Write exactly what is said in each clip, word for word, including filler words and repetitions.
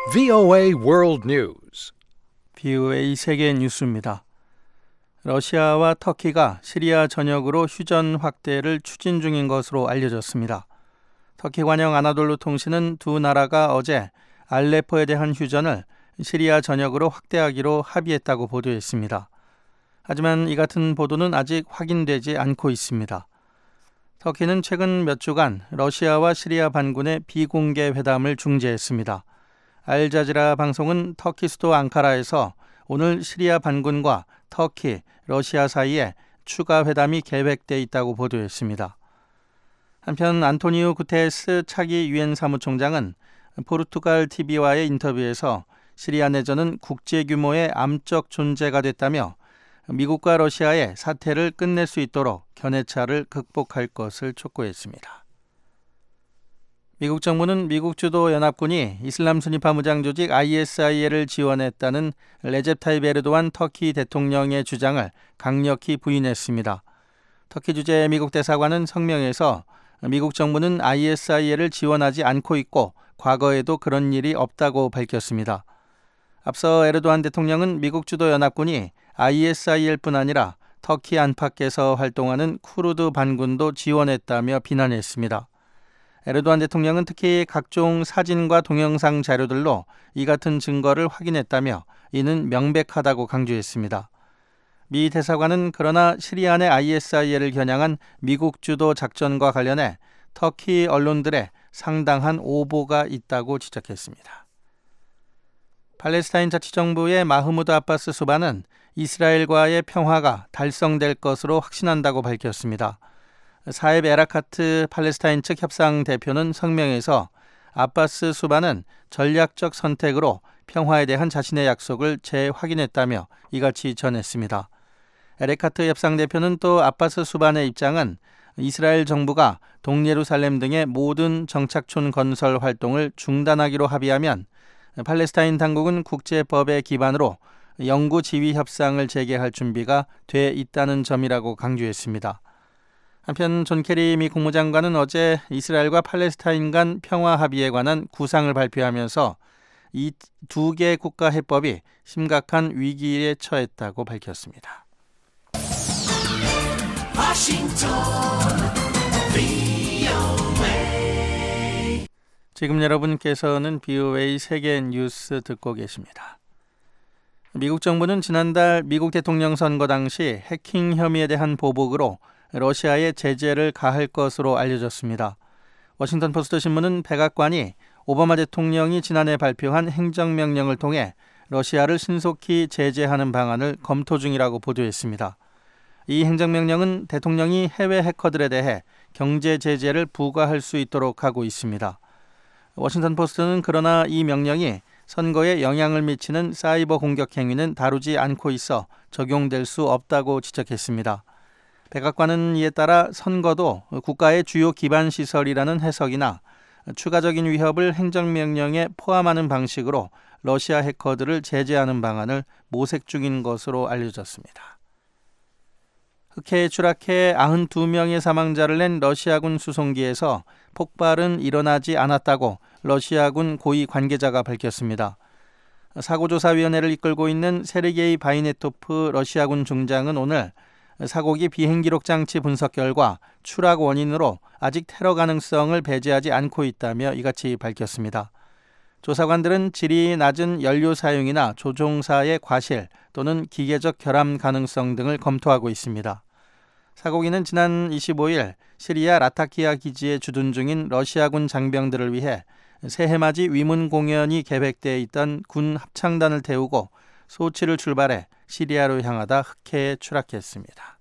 브이오에이 World News. 브이오에이 세계 뉴스입니다. 러시아와 터키가 시리아 전역으로 휴전 확대를 추진 중인 것으로 알려졌습니다. 터키 관영 아나돌루 통신은 두 나라가 어제 알레포에 대한 휴전을 시리아 전역으로 확대하기로 합의했다고 보도했습니다. 하지만 이 같은 보도는 아직 확인되지 않고 있습니다. 터키는 최근 몇 주간 러시아와 시리아 반군의 비공개 회담을 중재했습니다. 알자지라 방송은 터키 수도 앙카라에서 오늘 시리아 반군과 터키, 러시아 사이에 추가 회담이 계획돼 있다고 보도했습니다. 한편 안토니우 구테레스 차기 유엔 사무총장은 포르투갈 티비와의 인터뷰에서 시리아 내전은 국제 규모의 암적 존재가 됐다며 미국과 러시아의 사태를 끝낼 수 있도록 견해차를 극복할 것을 촉구했습니다. 미국 정부는 미국 주도 연합군이 이슬람 순위파 무장 조직 아이에스아이엘을 지원했다는 레제 타이프 에르도안 터키 대통령의 주장을 강력히 부인했습니다. 터키 주재 미국 대사관은 성명에서 미국 정부는 아이에스아이엘을 지원하지 않고 있고 과거에도 그런 일이 없다고 밝혔습니다. 앞서 에르도안 대통령은 미국 주도 연합군이 아이에스아이엘뿐 아니라 터키 안팎에서 활동하는 쿠르드 반군도 지원했다며 비난했습니다. 에르도안 대통령은 특히 각종 사진과 동영상 자료들로 이 같은 증거를 확인했다며 이는 명백하다고 강조했습니다. 미 대사관은 그러나 시리아 내 아이에스아이엘을 겨냥한 미국 주도 작전과 관련해 터키 언론들의 상당한 오보가 있다고 지적했습니다. 팔레스타인 자치정부의 마흐무드 아바스 수반은 이스라엘과의 평화가 달성될 것으로 확신한다고 밝혔습니다. 사입 에라카트 팔레스타인 측 협상 대표는 성명에서 아바스 수반은 전략적 선택으로 평화에 대한 자신의 약속을 재확인했다며 이같이 전했습니다. 에라카트 협상 대표는 또 아바스 수반의 입장은 이스라엘 정부가 동예루살렘 등의 모든 정착촌 건설 활동을 중단하기로 합의하면 팔레스타인 당국은 국제법의 기반으로 영구 지위 협상을 재개할 준비가 돼 있다는 점이라고 강조했습니다. 한편 존 케리 미 국무장관은 어제 이스라엘과 팔레스타인 간 평화 합의에 관한 구상을 발표하면서 이 두 개 국가 해법이 심각한 위기에 처했다고 밝혔습니다. 워싱턴 브이오에이. 지금 여러분께서는 브이오에이 세계 뉴스 듣고 계십니다. 미국 정부는 지난달 미국 대통령 선거 당시 해킹 혐의에 대한 보복으로 러시아에 제재를 가할 것으로 알려졌습니다. 워싱턴 포스트 신문은 백악관이 오바마 대통령이 지난해 발표한 행정명령을 통해 러시아를 신속히 제재하는 방안을 검토 중이라고 보도했습니다. 이 행정명령은 대통령이 해외 해커들에 대해 경제 제재를 부과할 수 있도록 하고 있습니다. 워싱턴 포스트는 그러나 이 명령이 선거에 영향을 미치는 사이버 공격 행위는 다루지 않고 있어 적용될 수 없다고 지적했습니다. 백악관은 이에 따라 선거도 국가의 주요 기반 시설이라는 해석이나 추가적인 위협을 행정명령에 포함하는 방식으로 러시아 해커들을 제재하는 방안을 모색 중인 것으로 알려졌습니다. 흑해에 추락해 구십이 명의 사망자를 낸 러시아군 수송기에서 폭발은 일어나지 않았다고 러시아군 고위 관계자가 밝혔습니다. 사고조사위원회를 이끌고 있는 세르게이 바이네토프 러시아군 중장은 오늘 사고기 비행기록 장치 분석 결과 추락 원인으로 아직 테러 가능성을 배제하지 않고 있다며 이같이 밝혔습니다. 조사관들은 질이 낮은 연료 사용이나 조종사의 과실 또는 기계적 결함 가능성 등을 검토하고 있습니다. 사고기는 지난 이십오일 시리아 라타키아 기지에 주둔 중인 러시아군 장병들을 위해 새해맞이 위문 공연이 계획되어 있던 군 합창단을 태우고 소치를 출발해 시리아로 향하다 흑해에 추락했습니다.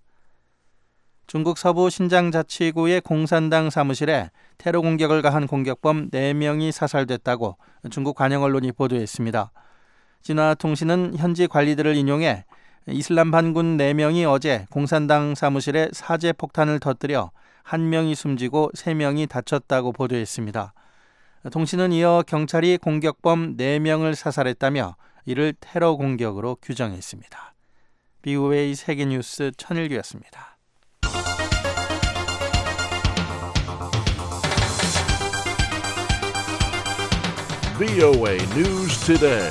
중국 서부 신장자치구의 공산당 사무실에 테러 공격을 가한 공격범 네 명이 사살됐다고 중국 관영 언론이 보도했습니다. 진화통신은 현지 관리들을 인용해 이슬람 반군 네 명이 어제 공산당 사무실에 사제 폭탄을 터뜨려 한 명이 숨지고 세 명이 다쳤다고 보도했습니다. 통신은 이어 경찰이 공격범 네 명을 사살했다며 이를 테러 공격으로 규정했습니다. 브이오에이 세계뉴스 천일규였습니다. 브이오에이 News Today.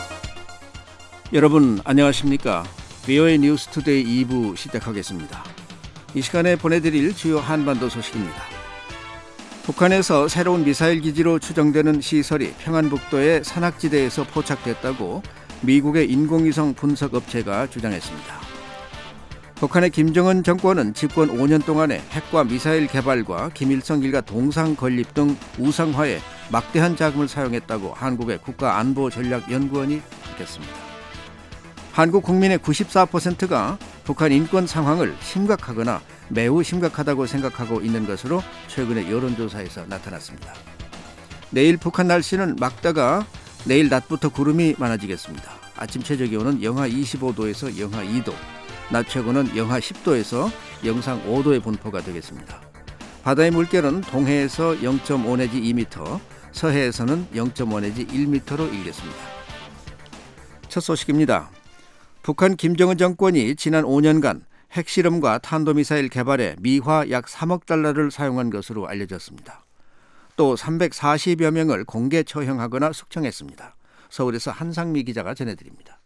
여러분 안녕하십니까? 브이오에이 뉴스 투데이 이 부 시작하겠습니다. 이 시간에 보내드릴 주요 한반도 소식입니다. 북한에서 새로운 미사일 기지로 추정되는 시설이 평안북도의 산악지대에서 포착됐다고 미국의 인공위성 분석 업체가 주장했습니다. 북한의 김정은 정권은 집권 오 년 동안에 핵과 미사일 개발과 김일성 일가 동상 건립 등 우상화에 막대한 자금을 사용했다고 한국의 국가안보전략연구원이 밝혔습니다. 한국 국민의 구십사 퍼센트가 북한 인권 상황을 심각하거나 매우 심각하다고 생각하고 있는 것으로 최근의 여론조사에서 나타났습니다. 내일 북한 날씨는 맑다가 내일 낮부터 구름이 많아지겠습니다. 아침 최저 기온은 영하 이십오 도에서 영하 이 도, 낮 최고는 영하 십 도에서 영상 오 도의 분포가 되겠습니다. 바다의 물결은 동해에서 영 점 오 내지 이 미터, 서해에서는 영 점 오 내지 일 미터로 일겠습니다. 첫 소식입니다. 북한 김정은 정권이 지난 오 년간 핵실험과 탄도미사일 개발에 미화 약 삼억 달러를 사용한 것으로 알려졌습니다. 또 삼백사십여 명을 공개 처형하거나 숙청했습니다. 서울에서 한상미 기자가 전해드립니다.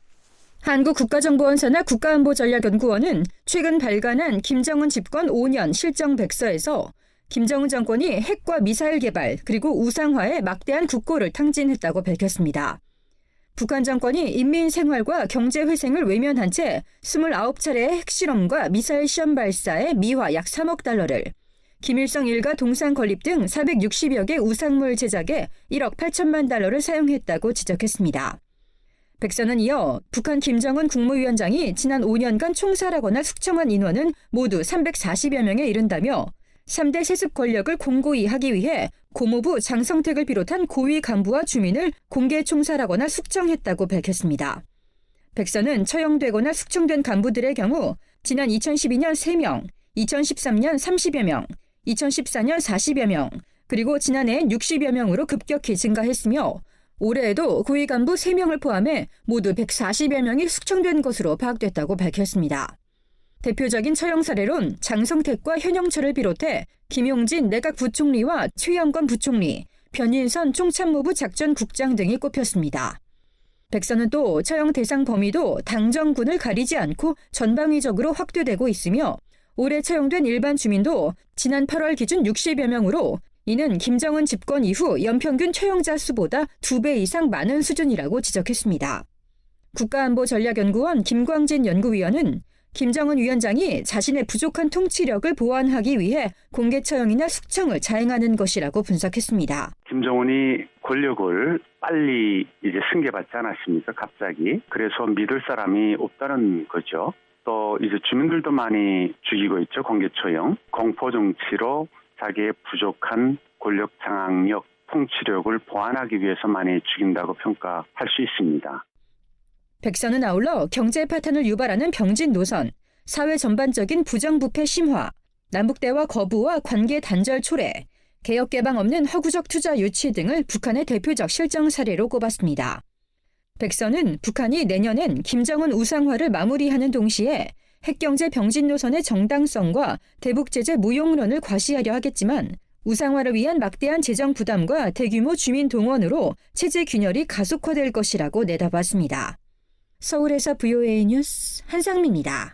한국국가정보원사나 국가안보전략연구원은 최근 발간한 김정은 집권 오 년 실정백서에서 김정은 정권이 핵과 미사일 개발 그리고 우상화에 막대한 국고를 탕진했다고 밝혔습니다. 북한 정권이 인민 생활과 경제 회생을 외면한 채 스물아홉 차례의 핵실험과 미사일 시험 발사에 미화 약 삼억 달러를, 김일성 일가 동상 건립 등 사백육십여 개 우상물 제작에 일억 팔천만 달러를 사용했다고 지적했습니다. 백서는 이어 북한 김정은 국무위원장이 지난 오 년간 총살하거나 숙청한 인원은 모두 삼백사십여 명에 이른다며 삼 대 세습 권력을 공고히 하기 위해 고모부 장성택을 비롯한 고위 간부와 주민을 공개 총살하거나 숙청했다고 밝혔습니다. 백서는 처형되거나 숙청된 간부들의 경우 지난 이천십이 년 세 명, 이천십삼 년 삼십여 명, 이천십사 년 사십여 명, 그리고 지난해엔 육십여 명으로 급격히 증가했으며 올해에도 고위 간부 세 명을 포함해 모두 백사십여 명이 숙청된 것으로 파악됐다고 밝혔습니다. 대표적인 처형 사례론 장성택과 현영철을 비롯해 김용진 내각 부총리와 최영건 부총리, 변인선 총참모부 작전국장 등이 꼽혔습니다. 백서는 또 처형 대상 범위도 당정군을 가리지 않고 전방위적으로 확대되고 있으며 올해 처형된 일반 주민도 지난 팔월 기준 육십여 명으로 이는 김정은 집권 이후 연평균 처형자 수보다 두 배 이상 많은 수준이라고 지적했습니다. 국가안보전략연구원 김광진 연구위원은 김정은 위원장이 자신의 부족한 통치력을 보완하기 위해 공개 처형이나 숙청을 자행하는 것이라고 분석했습니다. 김정은이 권력을 빨리 이제 승계받지 않았습니까? 갑자기. 그래서 믿을 사람이 없다는 거죠. 또 이제 주민들도 많이 죽이고 있죠. 공개 처형. 공포 정치로 자기의 부족한 권력 장악력, 통치력을 보완하기 위해서 많이 죽인다고 평가할 수 있습니다. 백서는 아울러 경제 파탄을 유발하는 병진 노선, 사회 전반적인 부정부패 심화, 남북대화 거부와 관계 단절 초래, 개혁 개방 없는 허구적 투자 유치 등을 북한의 대표적 실정 사례로 꼽았습니다. 백서는 북한이 내년엔 김정은 우상화를 마무리하는 동시에 핵경제 병진 노선의 정당성과 대북제재 무용론을 과시하려 하겠지만 우상화를 위한 막대한 재정 부담과 대규모 주민 동원으로 체제 균열이 가속화될 것이라고 내다봤습니다. 서울에서 브이오에이 뉴스 한상미입니다.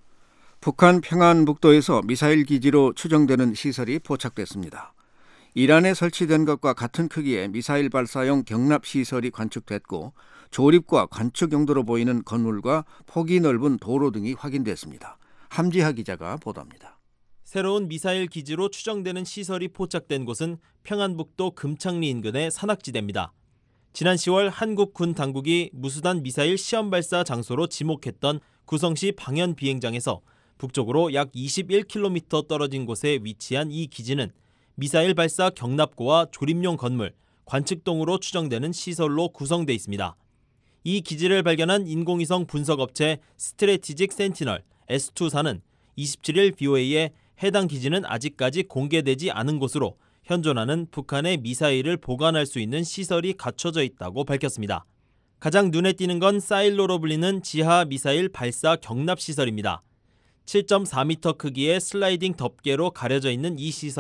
북한 평안북도에서 미사일 기지로 추정되는 시설이 포착됐습니다. 이란에 설치된 것과 같은 크기의 미사일 발사용 경납시설이 관측됐고 조립과 관측 용도로 보이는 건물과 폭이 넓은 도로 등이 확인됐습니다. 함지하 기자가 보도합니다. 새로운 미사일 기지로 추정되는 시설이 포착된 곳은 평안북도 금창리 인근의 산악지대입니다. 지난 시월 한국 군 당국이 무수단 미사일 시험 발사 장소로 지목했던 구성시 방현 비행장에서 북쪽으로 약 이십일 킬로미터 떨어진 곳에 위치한 이 기지는 미사일 발사 경납고와 조립용 건물, 관측동으로 추정되는 시설로 구성돼 있습니다. 이 기지를 발견한 인공위성 분석업체 스트래티직 센티널 에스 투사는 이십칠 일 브이오에이에 해당 기지는 아직까지 공개되지 않은 곳으로 현존하는 북한의 미사일을 보관할 수 있는 시설이 갖춰져 있다고 밝혔습니다. 가장 눈에 띄는 건 사일로로 불리는 지하 미사일 발사 경납 시설입니다. 칠 점 사 미터 크기의 슬라이딩 덮개로 가려져 있는 이 시설은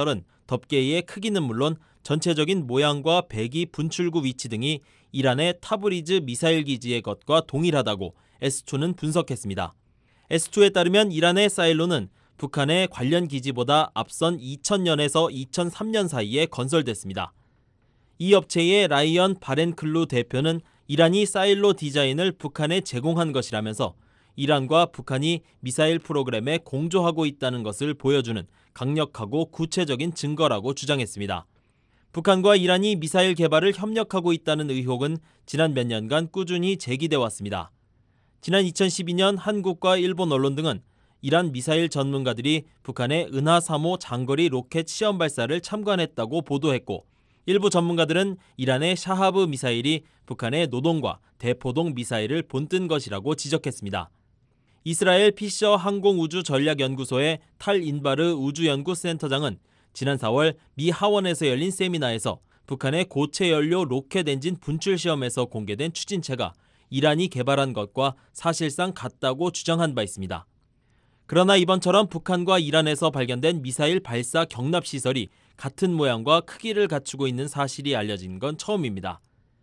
덮개의 크기는 물론 전체적인 모양과 배기 분출구 위치 등이 이란의 타브리즈 미사일 기지의 것과 동일하다고 에스투는 분석했습니다. 에스투에 따르면 이란의 사일로는 북한의 관련 기지보다 앞선 이천 년에서 이천삼 년 사이에 건설됐습니다. 이 업체의 라이언 바렌클루 대표는 이란이 사일로 디자인을 북한에 제공한 것이라면서 이란과 북한이 미사일 프로그램에 공조하고 있다는 것을 보여주는 강력하고 구체적인 증거라고 주장했습니다. 북한과 이란이 미사일 개발을 협력하고 있다는 의혹은 지난 몇 년간 꾸준히 제기돼 왔습니다. 지난 이천십이 년 한국과 일본 언론 등은 이란 미사일 전문가들이 북한의 은하 삼 호 장거리 로켓 시험 발사를 참관했다고 보도했고, 일부 전문가들은 이란의 샤하브 미사일이 북한의 노동과 대포동 미사일을 본뜬 것이라고 지적했습니다. 이스라엘 피셔 항공우주전략연구소의 탈 인바르 우주연구센터장은 지난 사월 미 하원에서 열린 세미나에서 북한의 고체 연료 로켓 엔진 분출 시험에서 공개된 추진체가 이란이 개발한 것과 사실상 같다고 주장한 바 있습니다. 그러나 이번처럼 북한과 이란에서 발견된 미사일 발사 경납 시설이 같은 모양과 크기를 갖추고 있는 사실이 알려진 건 처음입니다.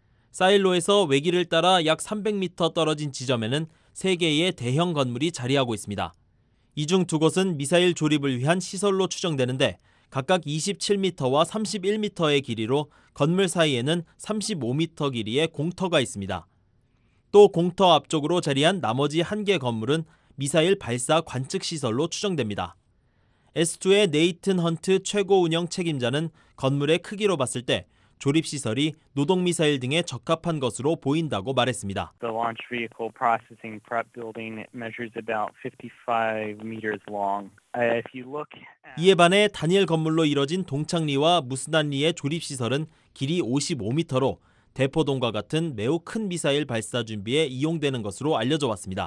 사일로에서 외기를 따라 약 삼백 미터 떨어진 지점에는 세 개의 대형 건물이 자리하고 있습니다. 이 중 두 곳은 미사일 조립을 위한 시설로 추정되는데 각각 이십칠 미터와 삼십일 미터의 길이로 건물 사이에는 삼십오 미터 길이의 공터가 있습니다. 또 공터 앞쪽으로 자리한 나머지 한 개 건물은 미사일 발사 관측 시설로 추정됩니다. 에스투의 네이튼 헌트 최고 운영 책임자는 건물의 크기로 봤을 때 조립시설이 노동미사일 등에 적합한 것으로 보인다고 말했습니다. The launch vehicle processing prep building measures about fifty-five meters long. Uh, if you look at... 이에 반해 다니엘 건물로 이뤄진 동창리와 무스단리의 조립시설은 길이 오십오 미터로 대포동과 같은 매우 큰 미사일 발사 준비에 이용되는 것으로 알려져 왔습니다.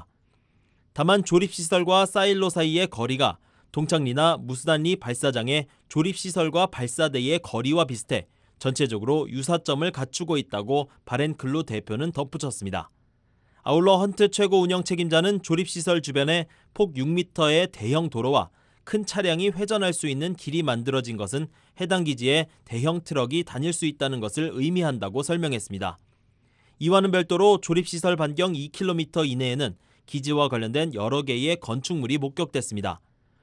다만 조립시설과 사일로 사이의 거리가 동창리나 무스단리 발사장의 조립시설과 발사대의 거리와 비슷해 전체적으로 유사점을 갖추고 있다고 바렌클루 대표는 덧붙였습니다. 아울러 헌트 최고 운영 책임자는 조립시설 주변에 폭 육 미터의 대형 도로와 큰 차량이 회전할 수 있는 길이 만들어진 것은 해당 기지에 대형 트럭이 다닐 수 있다는 것을 의미한다고 설명했습니다. 이와는 별도로 조립시설 반경 이 킬로미터 이내에는 기지와 관련된 여러 개의 건축물이 목격됐습니다.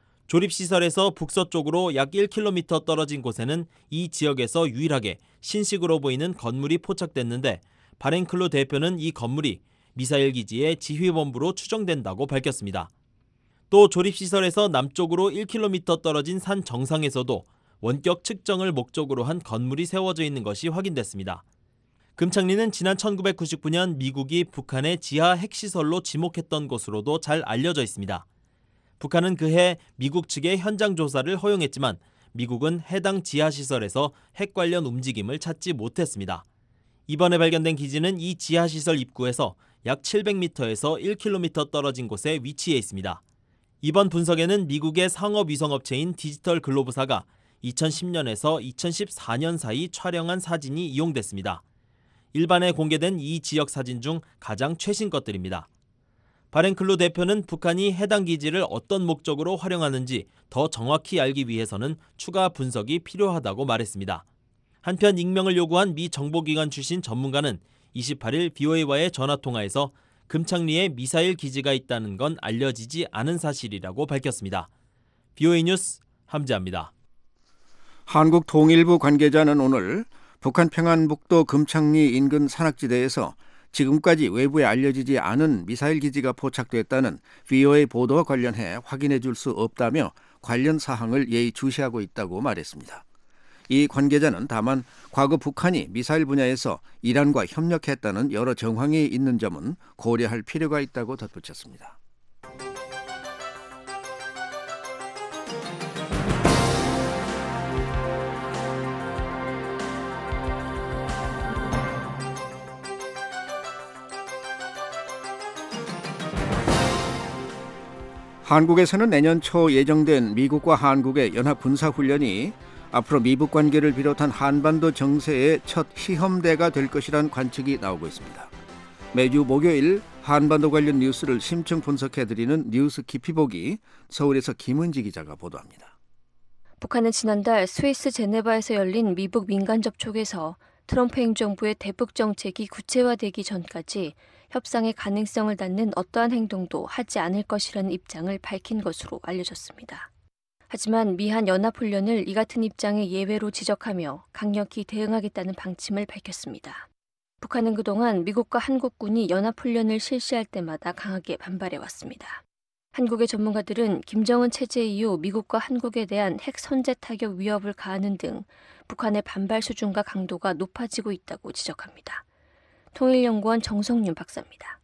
조립시설에서 북서쪽으로 약 일 킬로미터 떨어진 곳에는 이 지역에서 유일하게 신식으로 보이는 건물이 포착됐는데 바렌클루 대표는 이 건물이 미사일 기지의 지휘본부로 추정된다고 밝혔습니다. 또 조립시설에서 남쪽으로 일 킬로미터 떨어진 산 정상에서도 원격 측정을 목적으로 한 건물이 세워져 있는 것이 확인됐습니다. 금창리는 지난 천구백구십구 년 미국이 북한의 지하 핵시설로 지목했던 곳으로도 잘 알려져 있습니다. 북한은 그해 미국 측의 현장 조사를 허용했지만 미국은 해당 지하시설에서 핵 관련 움직임을 찾지 못했습니다. 이번에 발견된 기지는 이 지하시설 입구에서 약 칠백 미터에서 일 킬로미터 떨어진 곳에 위치해 있습니다. 이번 분석에는 미국의 상업위성업체인 디지털 글로브사가 이천십 년에서 이천십사 년 사이 촬영한 사진이 이용됐습니다. 일반에 공개된 이 지역 사진 중 가장 최신 것들입니다. 바렌클루 대표는 북한이 해당 기지를 어떤 목적으로 활용하는지 더 정확히 알기 위해서는 추가 분석이 필요하다고 말했습니다. 한편 익명을 요구한 미 정보기관 출신 전문가는 이십팔 일 비오에이와의 전화통화에서 금창리에 미사일 기지가 있다는 건 알려지지 않은 사실이라고 밝혔습니다. 비오에이 뉴스 함재합니다. 한국 통일부 관계자는 오늘 북한 평안북도 금창리 인근 산악지대에서 지금까지 외부에 알려지지 않은 미사일 기지가 포착됐다는 비오에이 보도와 관련해 확인해 줄 수 없다며 관련 사항을 예의주시하고 있다고 말했습니다. 이 관계자는 다만 과거 북한이 미사일 분야에서 이란과 협력했다는 여러 정황이 있는 점은 고려할 필요가 있다고 덧붙였습니다. 한국에서는 내년 초 예정된 미국과 한국의 연합 군사훈련이 앞으로 미북 관계를 비롯한 한반도 정세의 첫 시험대가 될 것이란 관측이 나오고 있습니다. 매주 목요일 한반도 관련 뉴스를 심층 분석해드리는 뉴스 깊이 보기, 서울에서 김은지 기자가 보도합니다. 북한은 지난달 스위스 제네바에서 열린 미북 민간 접촉에서 트럼프 행정부의 대북 정책이 구체화되기 전까지 협상의 가능성을 닫는 어떠한 행동도 하지 않을 것이라는 입장을 밝힌 것으로 알려졌습니다. 하지만 미한 연합훈련을 이 같은 입장의 예외로 지적하며 강력히 대응하겠다는 방침을 밝혔습니다. 북한은 그동안 미국과 한국군이 연합훈련을 실시할 때마다 강하게 반발해왔습니다. 한국의 전문가들은 김정은 체제 이후 미국과 한국에 대한 핵 선제 타격 위협을 가하는 등 북한의 반발 수준과 강도가 높아지고 있다고 지적합니다. 통일연구원 정성윤 박사입니다.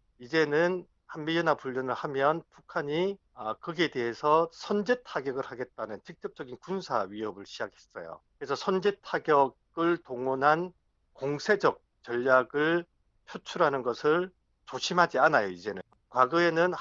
이제는 한미연합훈련을 하면 북한이 거기에 대해서 선제 타격을 하겠다는 직접적인 군사 위협을 시작했어요. 그래서 선제 타격을 동원한 공세적 전략을 표출하는 것을 조심하지 않아요, 이제는. 과거에는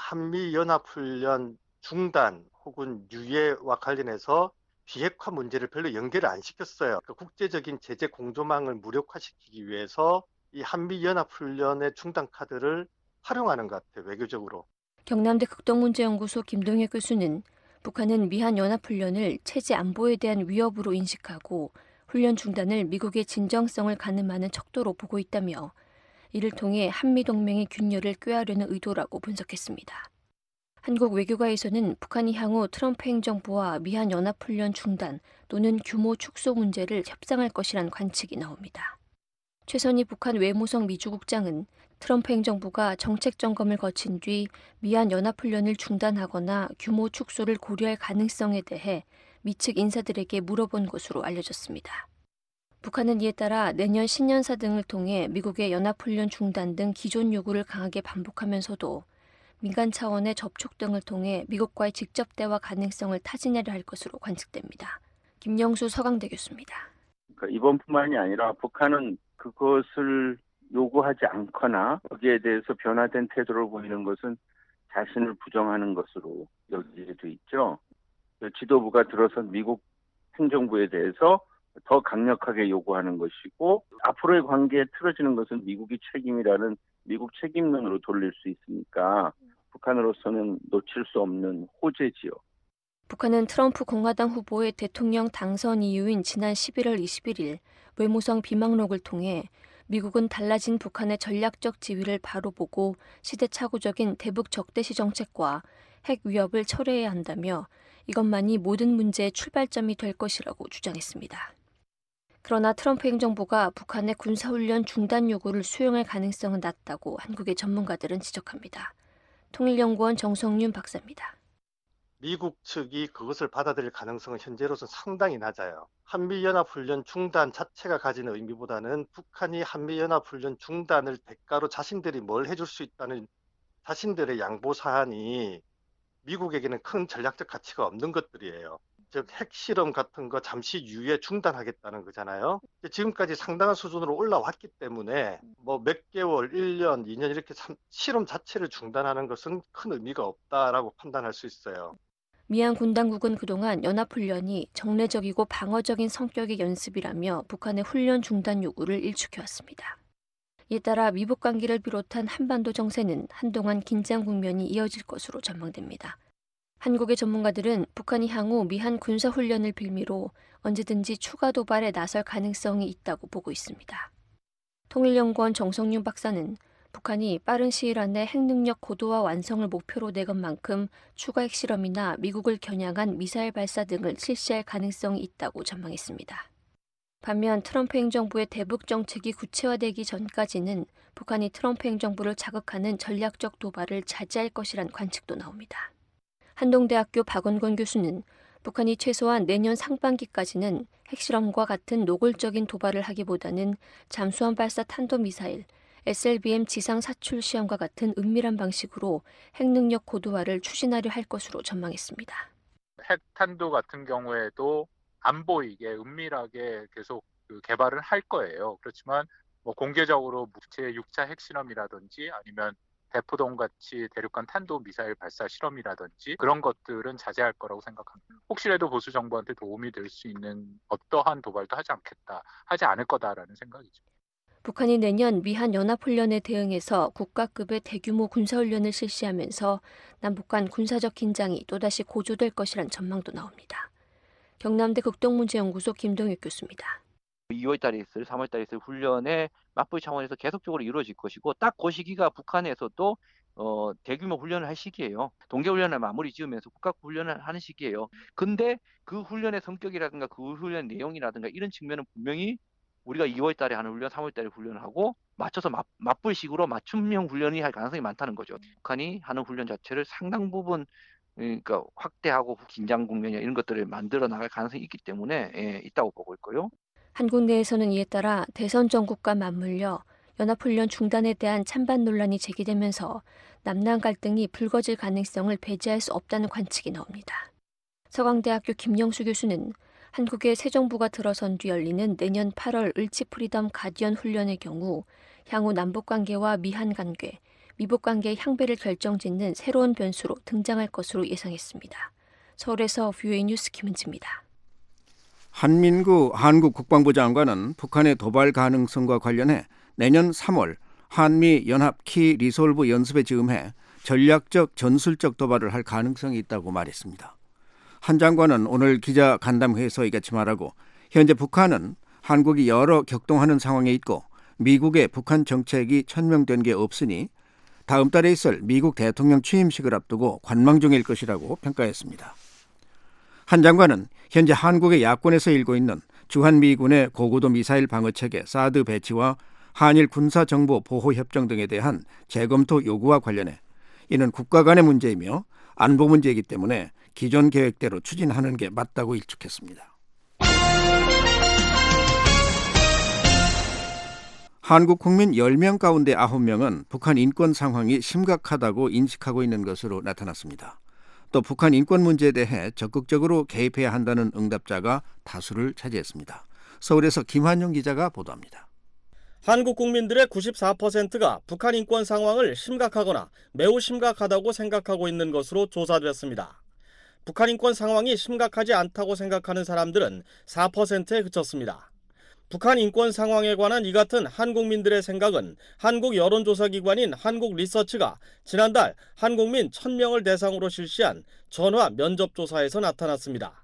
한미연합훈련 중단 혹은 유예와 관련해서 비핵화 문제를 별로 연결을 안 시켰어요. 그 국제적인 제재 공조망을 무력화시키기 위해서 이 한미연합훈련의 중단 카드를 활용하는 것 같아요, 외교적으로. 경남대 극동문제연구소 김동혁 교수는 북한은 미한 연합훈련을 체제 안보에 대한 위협으로 인식하고 훈련 중단을 미국의 진정성을 가늠하는 척도로 보고 있다며 이를 통해 한미동맹의 균열을 꾀하려는 의도라고 분석했습니다. 한국 외교가에서는 북한이 향후 트럼프 행정부와 미한 연합훈련 중단 또는 규모 축소 문제를 협상할 것이란 관측이 나옵니다. 최선희 북한 외무성 미주국장은 트럼프 행정부가 정책 점검을 거친 뒤 미한 연합훈련을 중단하거나 규모 축소를 고려할 가능성에 대해 미측 인사들에게 물어본 것으로 알려졌습니다. 북한은 이에 따라 내년 신년사 등을 통해 미국의 연합훈련 중단 등 기존 요구를 강하게 반복하면서도 민간 차원의 접촉 등을 통해 미국과의 직접 대화 가능성을 타진하려 할 것으로 관측됩니다. 김영수 서강대 교수입니다. 그러니까 이번뿐만이 아니라 북한은 그것을 요구하지 않거나 거기에 대해서 변화된 태도를 보이는 것은 자신을 부정하는 것으로 여기게 돼 있죠. 지도부가 들어선 미국 행정부에 대해서 더 강력하게 요구하는 것이고 앞으로의 관계에 틀어지는 것은 미국이 책임이라는 미국 책임론으로 돌릴 수 있으니까 북한으로서는 놓칠 수 없는 호재지요. 북한은 트럼프 공화당 후보의 대통령 당선 이유인 지난 십일월 이십일일 외무성 비망록을 통해 미국은 달라진 북한의 전략적 지위를 바로 보고 시대착오적인 대북 적대시 정책과 핵 위협을 철회해야 한다며 이것만이 모든 문제의 출발점이 될 것이라고 주장했습니다. 그러나 트럼프 행정부가 북한의 군사훈련 중단 요구를 수용할 가능성은 낮다고 한국의 전문가들은 지적합니다. 통일연구원 정성윤 박사입니다. 미국 측이 그것을 받아들일 가능성은 현재로서 상당히 낮아요. 한미연합훈련 중단 자체가 가지는 의미보다는 북한이 한미연합훈련 중단을 대가로 자신들이 뭘 해줄 수 있다는 자신들의 양보사안이 미국에게는 큰 전략적 가치가 없는 것들이에요. 즉 핵실험 같은 거 잠시 유예 중단하겠다는 거잖아요. 지금까지 상당한 수준으로 올라왔기 때문에 뭐 몇 개월, 일 년, 이 년 이렇게 실험 자체를 중단하는 것은 큰 의미가 없다라고 판단할 수 있어요. 미얀 군 당국은 그동안 연합훈련이 정례적이고 방어적인 성격의 연습이라며 북한의 훈련 중단 요구를 일축해왔습니다. 이에 따라 미북 관계를 비롯한 한반도 정세는 한동안 긴장 국면이 이어질 것으로 전망됩니다. 한국의 전문가들은 북한이 향후 미한 군사훈련을 빌미로 언제든지 추가 도발에 나설 가능성이 있다고 보고 있습니다. 통일연구원 정성윤 박사는 북한이 빠른 시일 안에 핵능력 고도화 완성을 목표로 내건 만큼 추가 핵실험이나 미국을 겨냥한 미사일 발사 등을 실시할 가능성이 있다고 전망했습니다. 반면 트럼프 행정부의 대북 정책이 구체화되기 전까지는 북한이 트럼프 행정부를 자극하는 전략적 도발을 자제할 것이란 관측도 나옵니다. 한동대학교 박원권 교수는 북한이 최소한 내년 상반기까지는 핵실험과 같은 노골적인 도발을 하기보다는 잠수함 발사 탄도미사일, 에스엘비엠 지상 사출 시험과 같은 은밀한 방식으로 핵능력 고도화를 추진하려 할 것으로 전망했습니다. 핵탄도 같은 경우에도 안 보이게 은밀하게 계속 개발을 할 거예요. 그렇지만 뭐 공개적으로 제 육 차 핵실험이라든지 아니면 대포동같이 대륙간 탄도미사일 발사 실험이라든지 그런 것들은 자제할 거라고 생각합니다. 혹시라도 보수 정부한테 도움이 될 수 있는 어떠한 도발도 하지 않겠다, 하지 않을 거다라는 생각이죠. 북한이 내년 미한 연합훈련에 대응해서 국가급의 대규모 군사훈련을 실시하면서 남북 간 군사적 긴장이 또다시 고조될 것이란 전망도 나옵니다. 경남대 극동문제연구소 김동익 교수입니다. 이월 달에 있을, 삼월 달에 있을 훈련에 맞불 차원에서 계속적으로 이루어질 것이고 딱 그 시기가 북한에서도 어, 대규모 훈련을 할 시기예요. 동계훈련을 마무리 지으면서 국가훈련을 하는 시기예요. 근데 그 훈련의 성격이라든가 그 훈련 내용이라든가 이런 측면은 분명히 우리가 이월 달에 하는 훈련, 삼월 달에 훈련을 하고 맞춰서 맞, 맞불식으로 맞춤형 훈련이 할 가능성이 많다는 거죠. 북한이 하는 훈련 자체를 상당 부분 그러니까 확대하고 긴장 국면이나 이런 것들을 만들어 나갈 가능성이 있기 때문에 예, 있다고 보고 있고요. 한국 내에서는 이에 따라 대선 정국과 맞물려 연합훈련 중단에 대한 찬반 논란이 제기되면서 남남 갈등이 불거질 가능성을 배제할 수 없다는 관측이 나옵니다. 서강대학교 김영수 교수는 한국의 새 정부가 들어선 뒤 열리는 내년 팔월 을지 프리덤 가디언 훈련의 경우 향후 남북관계와 미한관계, 미북관계의 향배를 결정짓는 새로운 변수로 등장할 것으로 예상했습니다. 서울에서 뷰에이 뉴스 김은지입니다. 한민구 한국 국방부 장관은 북한의 도발 가능성과 관련해 내년 삼월 한미 연합 키 리솔브 연습에 즈음해 전략적 전술적 도발을 할 가능성이 있다고 말했습니다. 한 장관은 오늘 기자 간담회에서 이같이 말하고 현재 북한은 한국이 여러 격동하는 상황에 있고 미국의 북한 정책이 천명된 게 없으니 다음 달에 있을 미국 대통령 취임식을 앞두고 관망 중일 것이라고 평가했습니다. 한 장관은 현재 한국의 야권에서 일고 있는 주한미군의 고고도 미사일 방어체계 사드 배치와 한일 군사정보 보호협정 등에 대한 재검토 요구와 관련해 이는 국가 간의 문제이며 안보 문제이기 때문에 기존 계획대로 추진하는 게 맞다고 일축했습니다. 한국 국민 열 명 가운데 아홉 명은 북한 인권 상황이 심각하다고 인식하고 있는 것으로 나타났습니다. 또 북한 인권 문제에 대해 적극적으로 개입해야 한다는 응답자가 다수를 차지했습니다. 서울에서 김한용 기자가 보도합니다. 한국 국민들의 구십사 퍼센트가 북한 인권 상황을 심각하거나 매우 심각하다고 생각하고 있는 것으로 조사됐습니다. 북한 인권 상황이 심각하지 않다고 생각하는 사람들은 사 퍼센트에 그쳤습니다. 북한 인권 상황에 관한 이 같은 한국민들의 생각은 한국 여론조사기관인 한국리서치가 지난달 한국민 천 명을 대상으로 실시한 전화 면접조사에서 나타났습니다.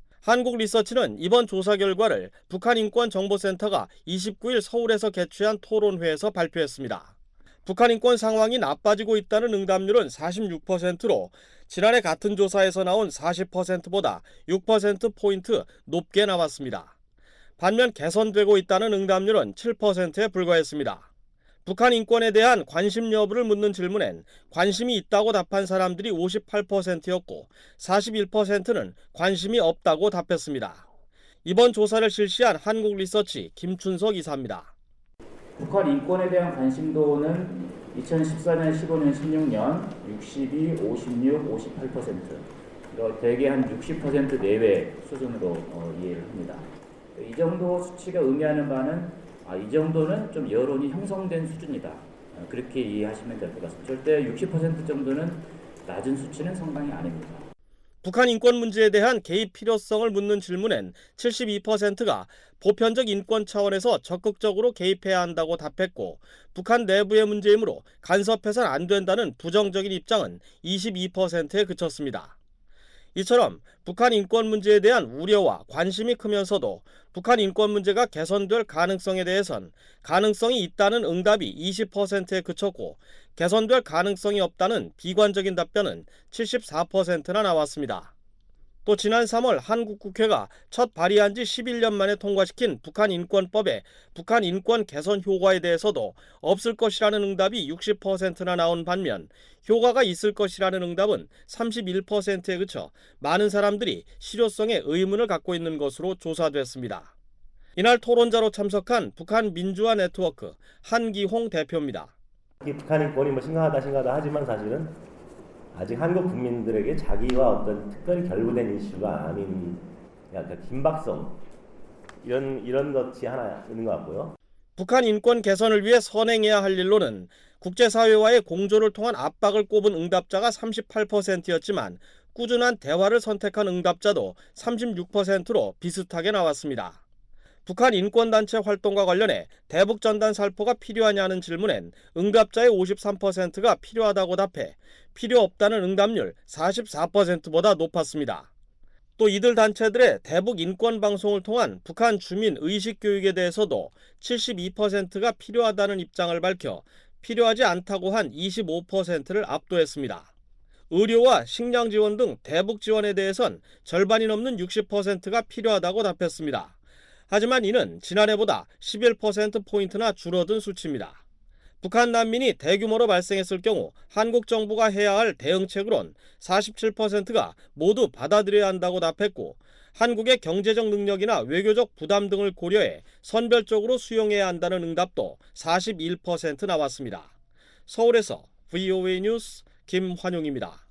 한국리서치는 이번 조사 결과를 북한인권정보센터가 이십구 일 서울에서 개최한 토론회에서 발표했습니다. 북한 인권 상황이 나빠지고 있다는 응답률은 사십육 퍼센트로 지난해 같은 조사에서 나온 사십 퍼센트보다 육 퍼센트포인트 높게 나왔습니다. 반면 개선되고 있다는 응답률은 칠 퍼센트에 불과했습니다. 북한 인권에 대한 관심 여부를 묻는 질문엔 관심이 있다고 답한 사람들이 오십팔 퍼센트였고 사십일 퍼센트는 관심이 없다고 답했습니다. 이번 조사를 실시한 한국리서치 김춘석 이사입니다. 북한 인권에 대한 관심도는 이천십사 년, 십오 년, 십육 년 육십이, 오십육, 오십팔 퍼센트 대개 한 육십 퍼센트 내외 수준으로 어, 이해를 합니다. 이 정도 수치가 의미하는 바는 아, 이 정도는 좀 여론이 형성된 수준이다. 아, 그렇게 이해하시면 될 것 같습니다. 절대 육십 퍼센트 정도는 낮은 수치는 상당히 아닙니다. 북한 인권 문제에 대한 개입 필요성을 묻는 질문엔 칠십이 퍼센트가 보편적 인권 차원에서 적극적으로 개입해야 한다고 답했고 북한 내부의 문제이므로 간섭해서는 안 된다는 부정적인 입장은 이십이 퍼센트에 그쳤습니다. 이처럼 북한 인권 문제에 대한 우려와 관심이 크면서도 북한 인권 문제가 개선될 가능성에 대해선 가능성이 있다는 응답이 이십 퍼센트에 그쳤고 개선될 가능성이 없다는 비관적인 답변은 칠십사 퍼센트나 나왔습니다. 또 지난 삼월 한국 국회가 첫 발의한 지 십일 년 만에 통과시킨 북한 인권법의 북한 인권 개선 효과에 대해서도 없을 것이라는 응답이 육십 퍼센트나 나온 반면 효과가 있을 것이라는 응답은 삼십일 퍼센트에 그쳐 많은 사람들이 실효성에 의문을 갖고 있는 것으로 조사됐습니다. 이날 토론자로 참석한 북한 민주화 네트워크 한기홍 대표입니다. 북한 인권이 뭐 심각하다 심각하다 하지만 사실은 아직 한국 국민들에게 자기와 어떤 특별히 결부된 이슈가 아닌 약간 긴박성 이런 이런 것이 하나 있는 것 같고요. 북한 인권 개선을 위해 선행해야 할 일로는 국제사회와의 공조를 통한 압박을 꼽은 응답자가 삼십팔 퍼센트였지만 꾸준한 대화를 선택한 응답자도 삼십육 퍼센트로 비슷하게 나왔습니다. 북한 인권단체 활동과 관련해 대북전단 살포가 필요하냐는 질문엔 응답자의 오십삼 퍼센트가 필요하다고 답해 필요 없다는 응답률 사십사 퍼센트보다 높았습니다. 또 이들 단체들의 대북 인권 방송을 통한 북한 주민 의식 교육에 대해서도 칠십이 퍼센트가 필요하다는 입장을 밝혀 필요하지 않다고 한 이십오 퍼센트를 압도했습니다. 의료와 식량 지원 등 대북 지원에 대해선 절반이 넘는 육십 퍼센트가 필요하다고 답했습니다. 하지만 이는 지난해보다 십일 퍼센트포인트나 줄어든 수치입니다. 북한 난민이 대규모로 발생했을 경우 한국 정부가 해야 할 대응책으론 사십칠 퍼센트가 모두 받아들여야 한다고 답했고, 한국의 경제적 능력이나 외교적 부담 등을 고려해 선별적으로 수용해야 한다는 응답도 사십일 퍼센트 나왔습니다. 서울에서 브이오에이 뉴스 김환용입니다.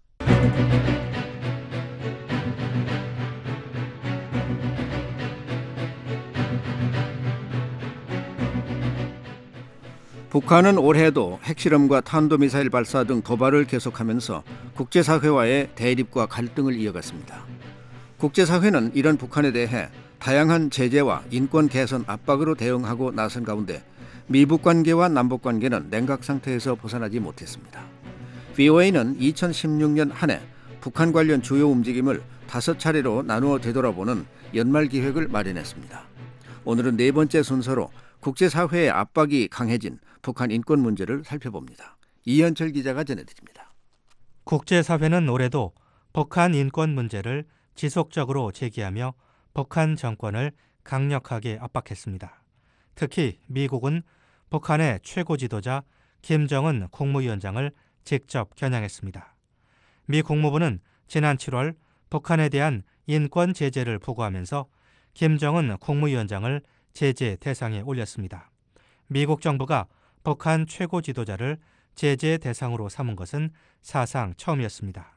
북한은 올해도 핵실험과 탄도미사일 발사 등 도발을 계속하면서 국제사회와의 대립과 갈등을 이어갔습니다. 국제사회는 이런 북한에 대해 다양한 제재와 인권 개선 압박으로 대응하고 나선 가운데 미북 관계와 남북 관계는 냉각 상태에서 벗어나지 못했습니다. 브이오에이는 이천십육 년 한 해 북한 관련 주요 움직임을 다섯 차례로 나누어 되돌아보는 연말 기획을 마련했습니다. 오늘은 네 번째 순서로 국제사회의 압박이 강해진 북한 인권 문제를 살펴봅니다. 이현철 기자가 전해드립니다. 국제사회는 올해도 북한 인권 문제를 지속적으로 제기하며 북한 정권을 강력하게 압박했습니다. 특히 미국은 북한의 최고 지도자 김정은 국무위원장을 직접 겨냥했습니다. 미 국무부는 지난 칠월 북한에 대한 인권 제재를 보고하면서 김정은 국무위원장을 제재 대상에 올렸습니다. 미국 정부가 북한 최고 지도자를 제재 대상으로 삼은 것은 사상 처음이었습니다.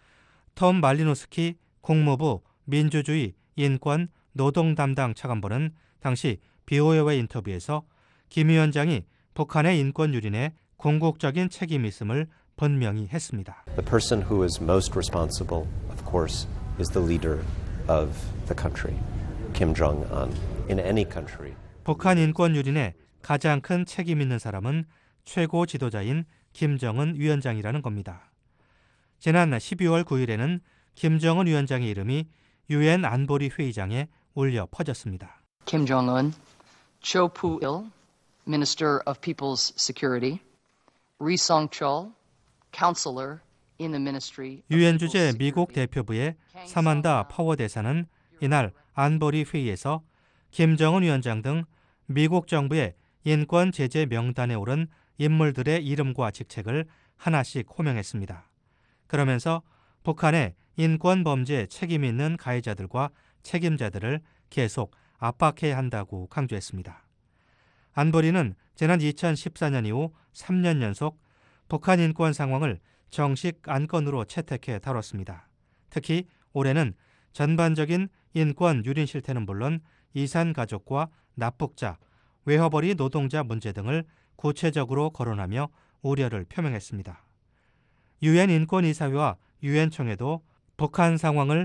톰 말리노스키 국무부 민주주의, 인권, 노동 담당 차관보는 당시 브이오에이와의 인터뷰에서 김 위원장이 북한의 인권 유린에 궁극적인 책임이 있음을 분명히 했습니다. The person who is most responsible, of course, is the leader of the country, Kim Jong-un. In any country. 북한 인권 유린에 가장 큰 책임 있는 사람은 최고 지도자인 김정은 위원장이라는 겁니다. 지난 십이월 구일에는 김정은 위원장의 이름이 유엔 안보리 회의장에 울려 퍼졌습니다. Kim Jong-un, Cho Poo-il, Minister of People's Security, Ri Song-chol, Counselor in the Ministry. 유엔 주재 미국 대표부의 사만다 파워 대사는 이날 안보리 회의에서 김정은 위원장 등 미국 정부의 인권 제재 명단에 오른 인물들의 이름과 직책을 하나씩 호명했습니다. 그러면서 북한의 인권 범죄 책임 있는 가해자들과 책임자들을 계속 압박해야 한다고 강조했습니다. 안보리는 지난 이천십사 년 이후 삼 년 연속 북한 인권 상황을 정식 안건으로 채택해 다뤘습니다. 특히 올해는 전반적인 인권 유린 실태는 물론 이산 가족과 납북자, 외화벌이 노동자 문제 등을 구체적으로 거론하며 우려를 표명했습니다. 유엔 인권이사회와 유엔총회도 북한 상황을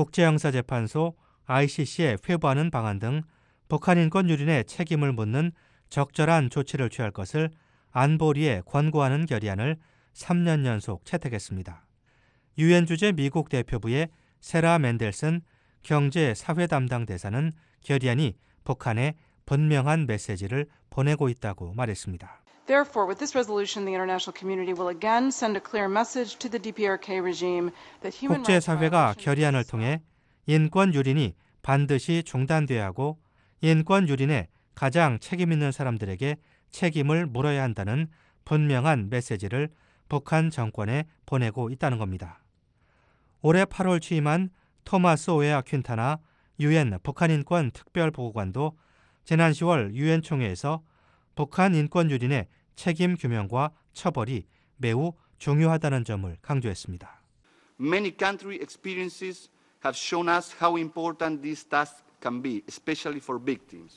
국제형사재판소 아이씨씨에 회부하는 방안 등 북한 인권 유린의 책임을 묻는 적절한 조치를 취할 것을 안보리에 권고하는 결의안을 삼 년 연속 채택했습니다. 유엔 주재 미국 대표부의 세라 맨델슨 경제 사회 담당 대사는 결의안이 북한에 분명한 메시지를 보내고 있다고 말했습니다. Therefore, with this resolution, the international community will again send a clear message to the 디피아르케이 regime that human rights 국제사회가 결의안을 통해 인권 유린이 반드시 중단돼야 하고 인권 유린에 가장 책임 있는 사람들에게 책임을 물어야 한다는 분명한 메시지를 북한 정권에 보내고 있다는 겁니다. 올해 팔월 취임한 토마스 오에아 퀸타나 유엔 북한인권 특별보고관도 지난 시월 유엔 총회에서 북한 인권 유린의 책임 규명과 처벌이 매우 중요하다는 점을 강조했습니다. Many country experiences have shown us how important this task can be, especially for victims.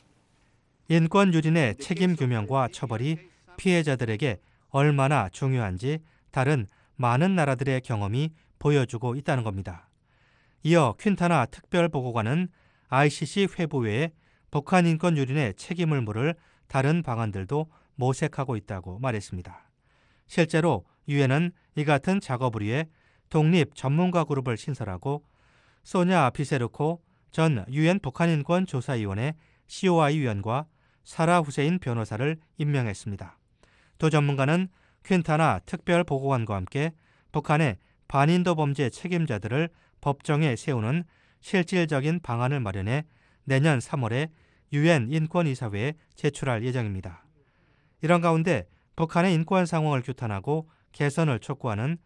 인권 유린의 책임 규명과 처벌이 피해자들에게 얼마나 중요한지 다른 많은 나라들의 경험이 보여주고 있다는 겁니다. 이어 퀸타나 특별보고관은 아이씨씨 회부 외에 북한 인권 유린의 책임을 물을 다른 방안들도 모색하고 있다고 말했습니다. 실제로 유엔은 이 같은 작업을 위해 독립 전문가 그룹을 신설하고 소냐 비세르코 전 유엔 북한인권조사위원회 씨오아이 위원과 사라 후세인 변호사를 임명했습니다. 두 전문가는 퀸타나 특별보고관과 함께 북한의 반인도 범죄 책임자들을 법정에 세우는 실질적인 방안을 마련해 내년 삼월에 유엔 인권이사회에 제출할 예정입니다. 이런 가운데 북한의 인권 상황을 규탄하고 개선을 촉구하는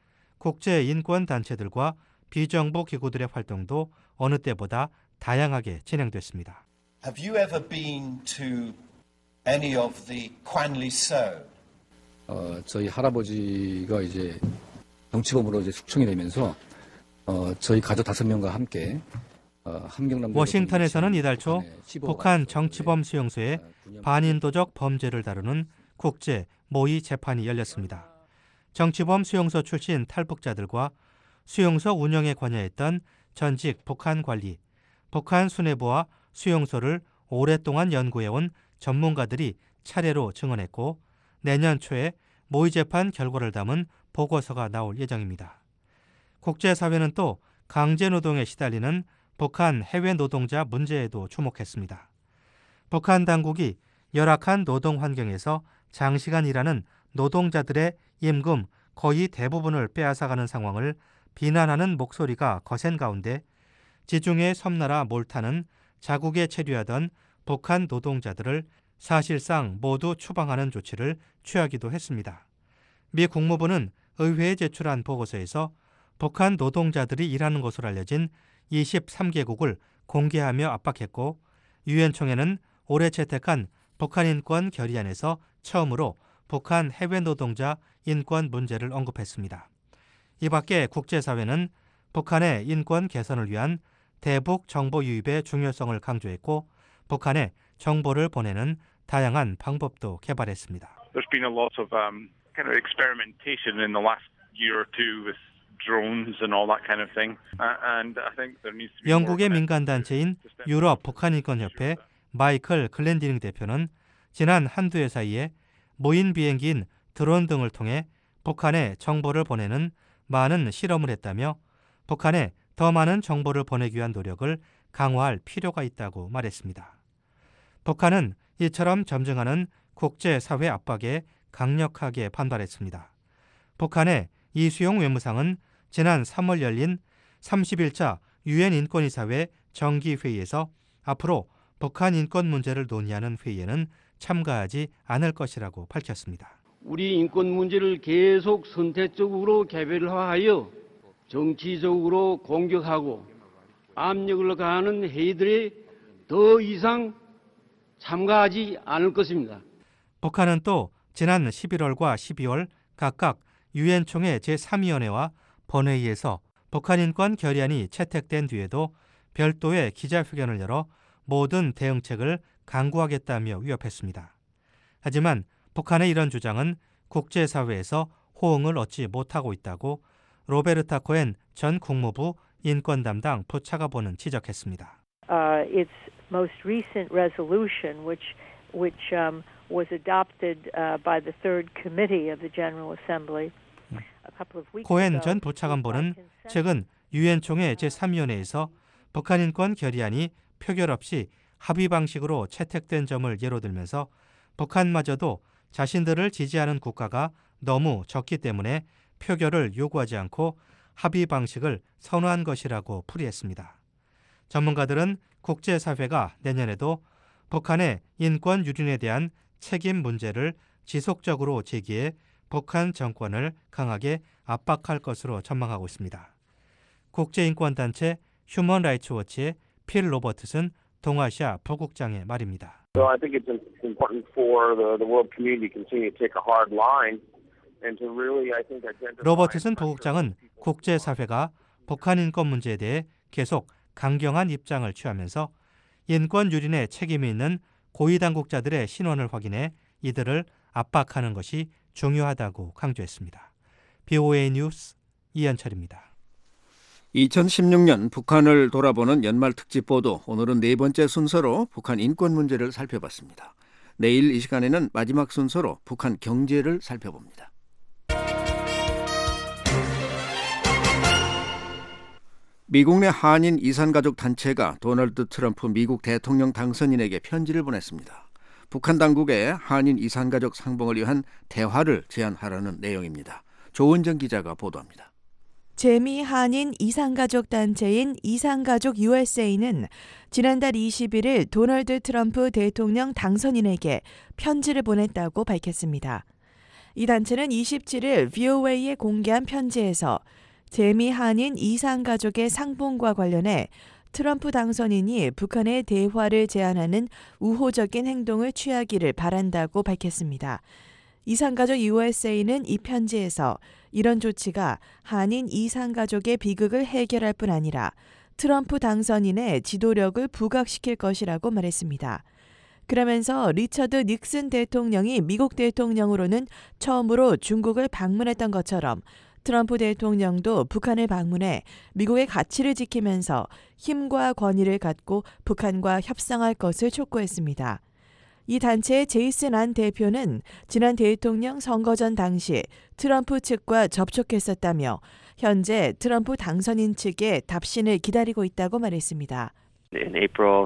국제인권단체들과 비정부 기구들의 활동도 어느 때보다 다양하게 진행됐습니다. Have you ever been to any of the Kwanli-So? 어, 저희 할아버지가 이제 정치범으로 이제 숙청이 되면서 어, 저희 가족 다섯 명과 함께 어, 함경남도 워싱턴에서는 이달 초 북한 정치범 수용소에 반인도적 범죄를 다루는 국제 모의 재판이 열렸습니다. 정치범 수용소 출신 탈북자들과 수용소 운영에 관여했던 전직 북한 관리, 북한 수뇌부와 수용소를 오랫동안 연구해온 전문가들이 차례로 증언했고 내년 초에 모의 재판 결과를 담은 보고서가 나올 예정입니다. 국제사회는 또 강제노동에 시달리는 북한 해외 노동자 문제에도 주목했습니다. 북한 당국이 열악한 노동 환경에서 장시간 일하는 노동자들의 임금 거의 대부분을 빼앗아가는 상황을 비난하는 목소리가 거센 가운데 지중해 섬나라 몰타는 자국에 체류하던 북한 노동자들을 사실상 모두 추방하는 조치를 취하기도 했습니다. 미 국무부는 의회에 제출한 보고서에서 북한 노동자들이 일하는 것으로 알려진 이십삼 개국을 공개하며 압박했고 유엔 총회는 올해 채택한 북한 인권 결의안에서 처음으로 북한 해외 노동자 인권 문제를 언급했습니다. 이 밖에 국제사회는 북한의 인권 개선을 위한 대북 정보 유입의 중요성을 강조했고 북한에 정보를 보내는 다양한 방법도 개발했습니다. There's been a lot of um, kind of experimentation in the last year or two with drones and all that kind of thing. Uh, and I think there needs to be 영국의 민간 단체인 유럽 북한인권협회 마이클 글렌디닝 대표는 지난 한두 해 사이에 무인 비행기인 드론 등을 통해 북한에 정보를 보내는 많은 실험을 했다며 북한에 더 많은 정보를 보내기 위한 노력을 강화할 필요가 있다고 말했습니다. 북한은 이처럼 점증하는 국제사회 압박에 강력하게 반발했습니다. 북한의 이수용 외무상은 지난 삼월 열린 삼십일 차 유엔 인권이사회 정기회의에서 앞으로 북한 인권 문제를 논의하는 회의에는 참가하지 않을 것이라고 밝혔습니다. 우리 인권 문제를 계속 선택적으로 개별화하여 정치적으로 공격하고 압력을 가하는 회의들에 더 이상 참가하지 않을 것입니다. 북한은 또 지난 십일월과 십이월 각각 유엔 총회 제삼 위원회와 본회의에서 북한 인권 결의안이 채택된 뒤에도 별도의 기자회견을 열어 모든 대응책을 강구하겠다며 위협했습니다. 하지만 북한의 이런 주장은 국제사회에서 호응을 얻지 못하고 있다고 로베르타 코엔 전 국무부 인권 담당 부차관보는 지적했습니다. Uh, its most recent resolution, which which um, was adopted uh, by the Third Committee of the General Assembly a couple of weeks ago. 코엔 전 부차관보는 최근 유엔 총회 제삼 위원회에서 북한 인권 결의안이 표결 없이 합의 방식으로 채택된 점을 예로 들면서 북한마저도 자신들을 지지하는 국가가 너무 적기 때문에 표결을 요구하지 않고 합의 방식을 선호한 것이라고 풀이했습니다. 전문가들은 국제사회가 내년에도 북한의 인권 유린에 대한 책임 문제를 지속적으로 제기해 북한 정권을 강하게 압박할 것으로 전망하고 있습니다. 국제인권단체 휴먼 라이츠 워치의 필 로버트슨 동아시아 부국장의 말입니다. So I think it's important for the, the world community to continue to take a hard line and to really, I think, identify. 로버트슨 부국장은 국제사회가 북한 인권 문제에 대해 계속 강경한 입장을 취하면서 인권 유린에 책임이 있는 고위 당국자들의 신원을 확인해 이들을 압박하는 것이 중요하다고 강조했습니다. 비오에이 뉴스 이현철입니다. 이천십육 년 북한을 돌아보는 연말 특집 보도, 오늘은 네 번째 순서로 북한 인권 문제를 살펴봤습니다. 내일 이 시간에는 마지막 순서로 북한 경제를 살펴봅니다. 미국 내 한인 이산가족 단체가 도널드 트럼프 미국 대통령 당선인에게 편지를 보냈습니다. 북한 당국에 한인 이산가족 상봉을 위한 대화를 제안하라는 내용입니다. 조은정 기자가 보도합니다. 재미 한인 이산가족 단체인 이산가족 유에스에이는 지난달 이십일일 도널드 트럼프 대통령 당선인에게 편지를 보냈다고 밝혔습니다. 이 단체는 이십칠일 브이오에이에 공개한 편지에서 재미 한인 이산가족의 상봉과 관련해 트럼프 당선인이 북한의 대화를 제안하는 우호적인 행동을 취하기를 바란다고 밝혔습니다. 이산가족 유에스에이는 이 편지에서 이런 조치가 한인 이산가족의 비극을 해결할 뿐 아니라 트럼프 당선인의 지도력을 부각시킬 것이라고 말했습니다. 그러면서 리처드 닉슨 대통령이 미국 대통령으로는 처음으로 중국을 방문했던 것처럼 트럼프 대통령도 북한을 방문해 미국의 가치를 지키면서 힘과 권위를 갖고 북한과 협상할 것을 촉구했습니다. 이 단체의 제이슨 안 대표는 지난 대통령 선거전 당시 트럼프 측과 접촉했었다며 현재 트럼프 당선인 측의 답신을 기다리고 있다고 말했습니다. In April,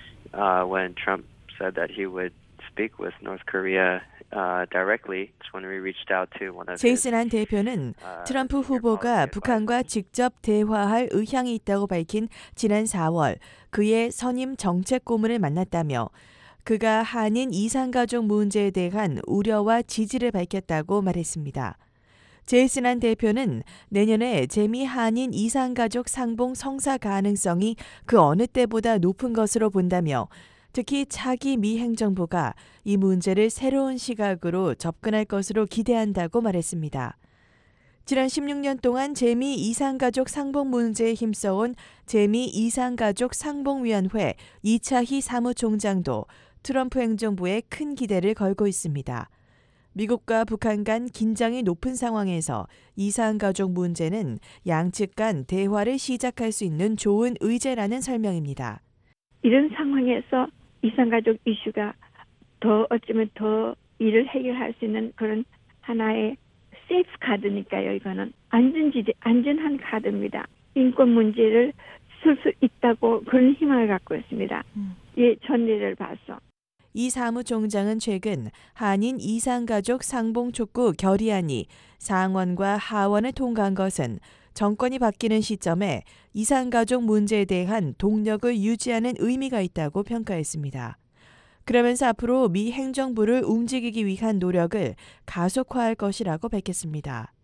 uh, when Trump said that he would speak with North Korea uh, directly, it's when we reached out to one of 제이슨 안 대표는 트럼프 후보가 북한과 직접 대화할 의향이 있다고 밝힌 지난 사월 그의 선임 정책 고문을 만났다며 그가 한인 이산가족 문제에 대한 우려와 지지를 밝혔다고 말했습니다. 제이슨 안 대표는 내년에 재미 한인 이산가족 상봉 성사 가능성이 그 어느 때보다 높은 것으로 본다며 특히 차기 미 행정부가 이 문제를 새로운 시각으로 접근할 것으로 기대한다고 말했습니다. 지난 십육 년 동안 재미 이산가족 상봉 문제에 힘써온 재미 이산가족 상봉위원회 이차희 사무총장도 트럼프 행정부에 큰 기대를 걸고 있습니다. 미국과 북한 간 긴장이 높은 상황에서 이산가족 문제는 양측 간 대화를 시작할 수 있는 좋은 의제라는 설명입니다. 이런 상황에서 이산가족 이슈가 더 어쩌면 더 일을 해결할 수 있는 그런 하나의 세이프 카드니까요. 이거는 안전지대, 안전한 카드입니다. 인권 문제를 쓸 수 있다고 그런 희망을 갖고 있습니다. 음. 예, 전례를 봐서. 이 사무총장은 최근 한인 이산가족 상봉 촉구 결의안이 상원과 하원을 통과한 것은 정권이 바뀌는 시점에 이산가족 문제에 대한 동력을 유지하는 의미가 있다고 평가했습니다. 그러면서 앞으로 미 행정부를 움직이기 위한 노력을 가속화할 것이라고 밝혔습니다.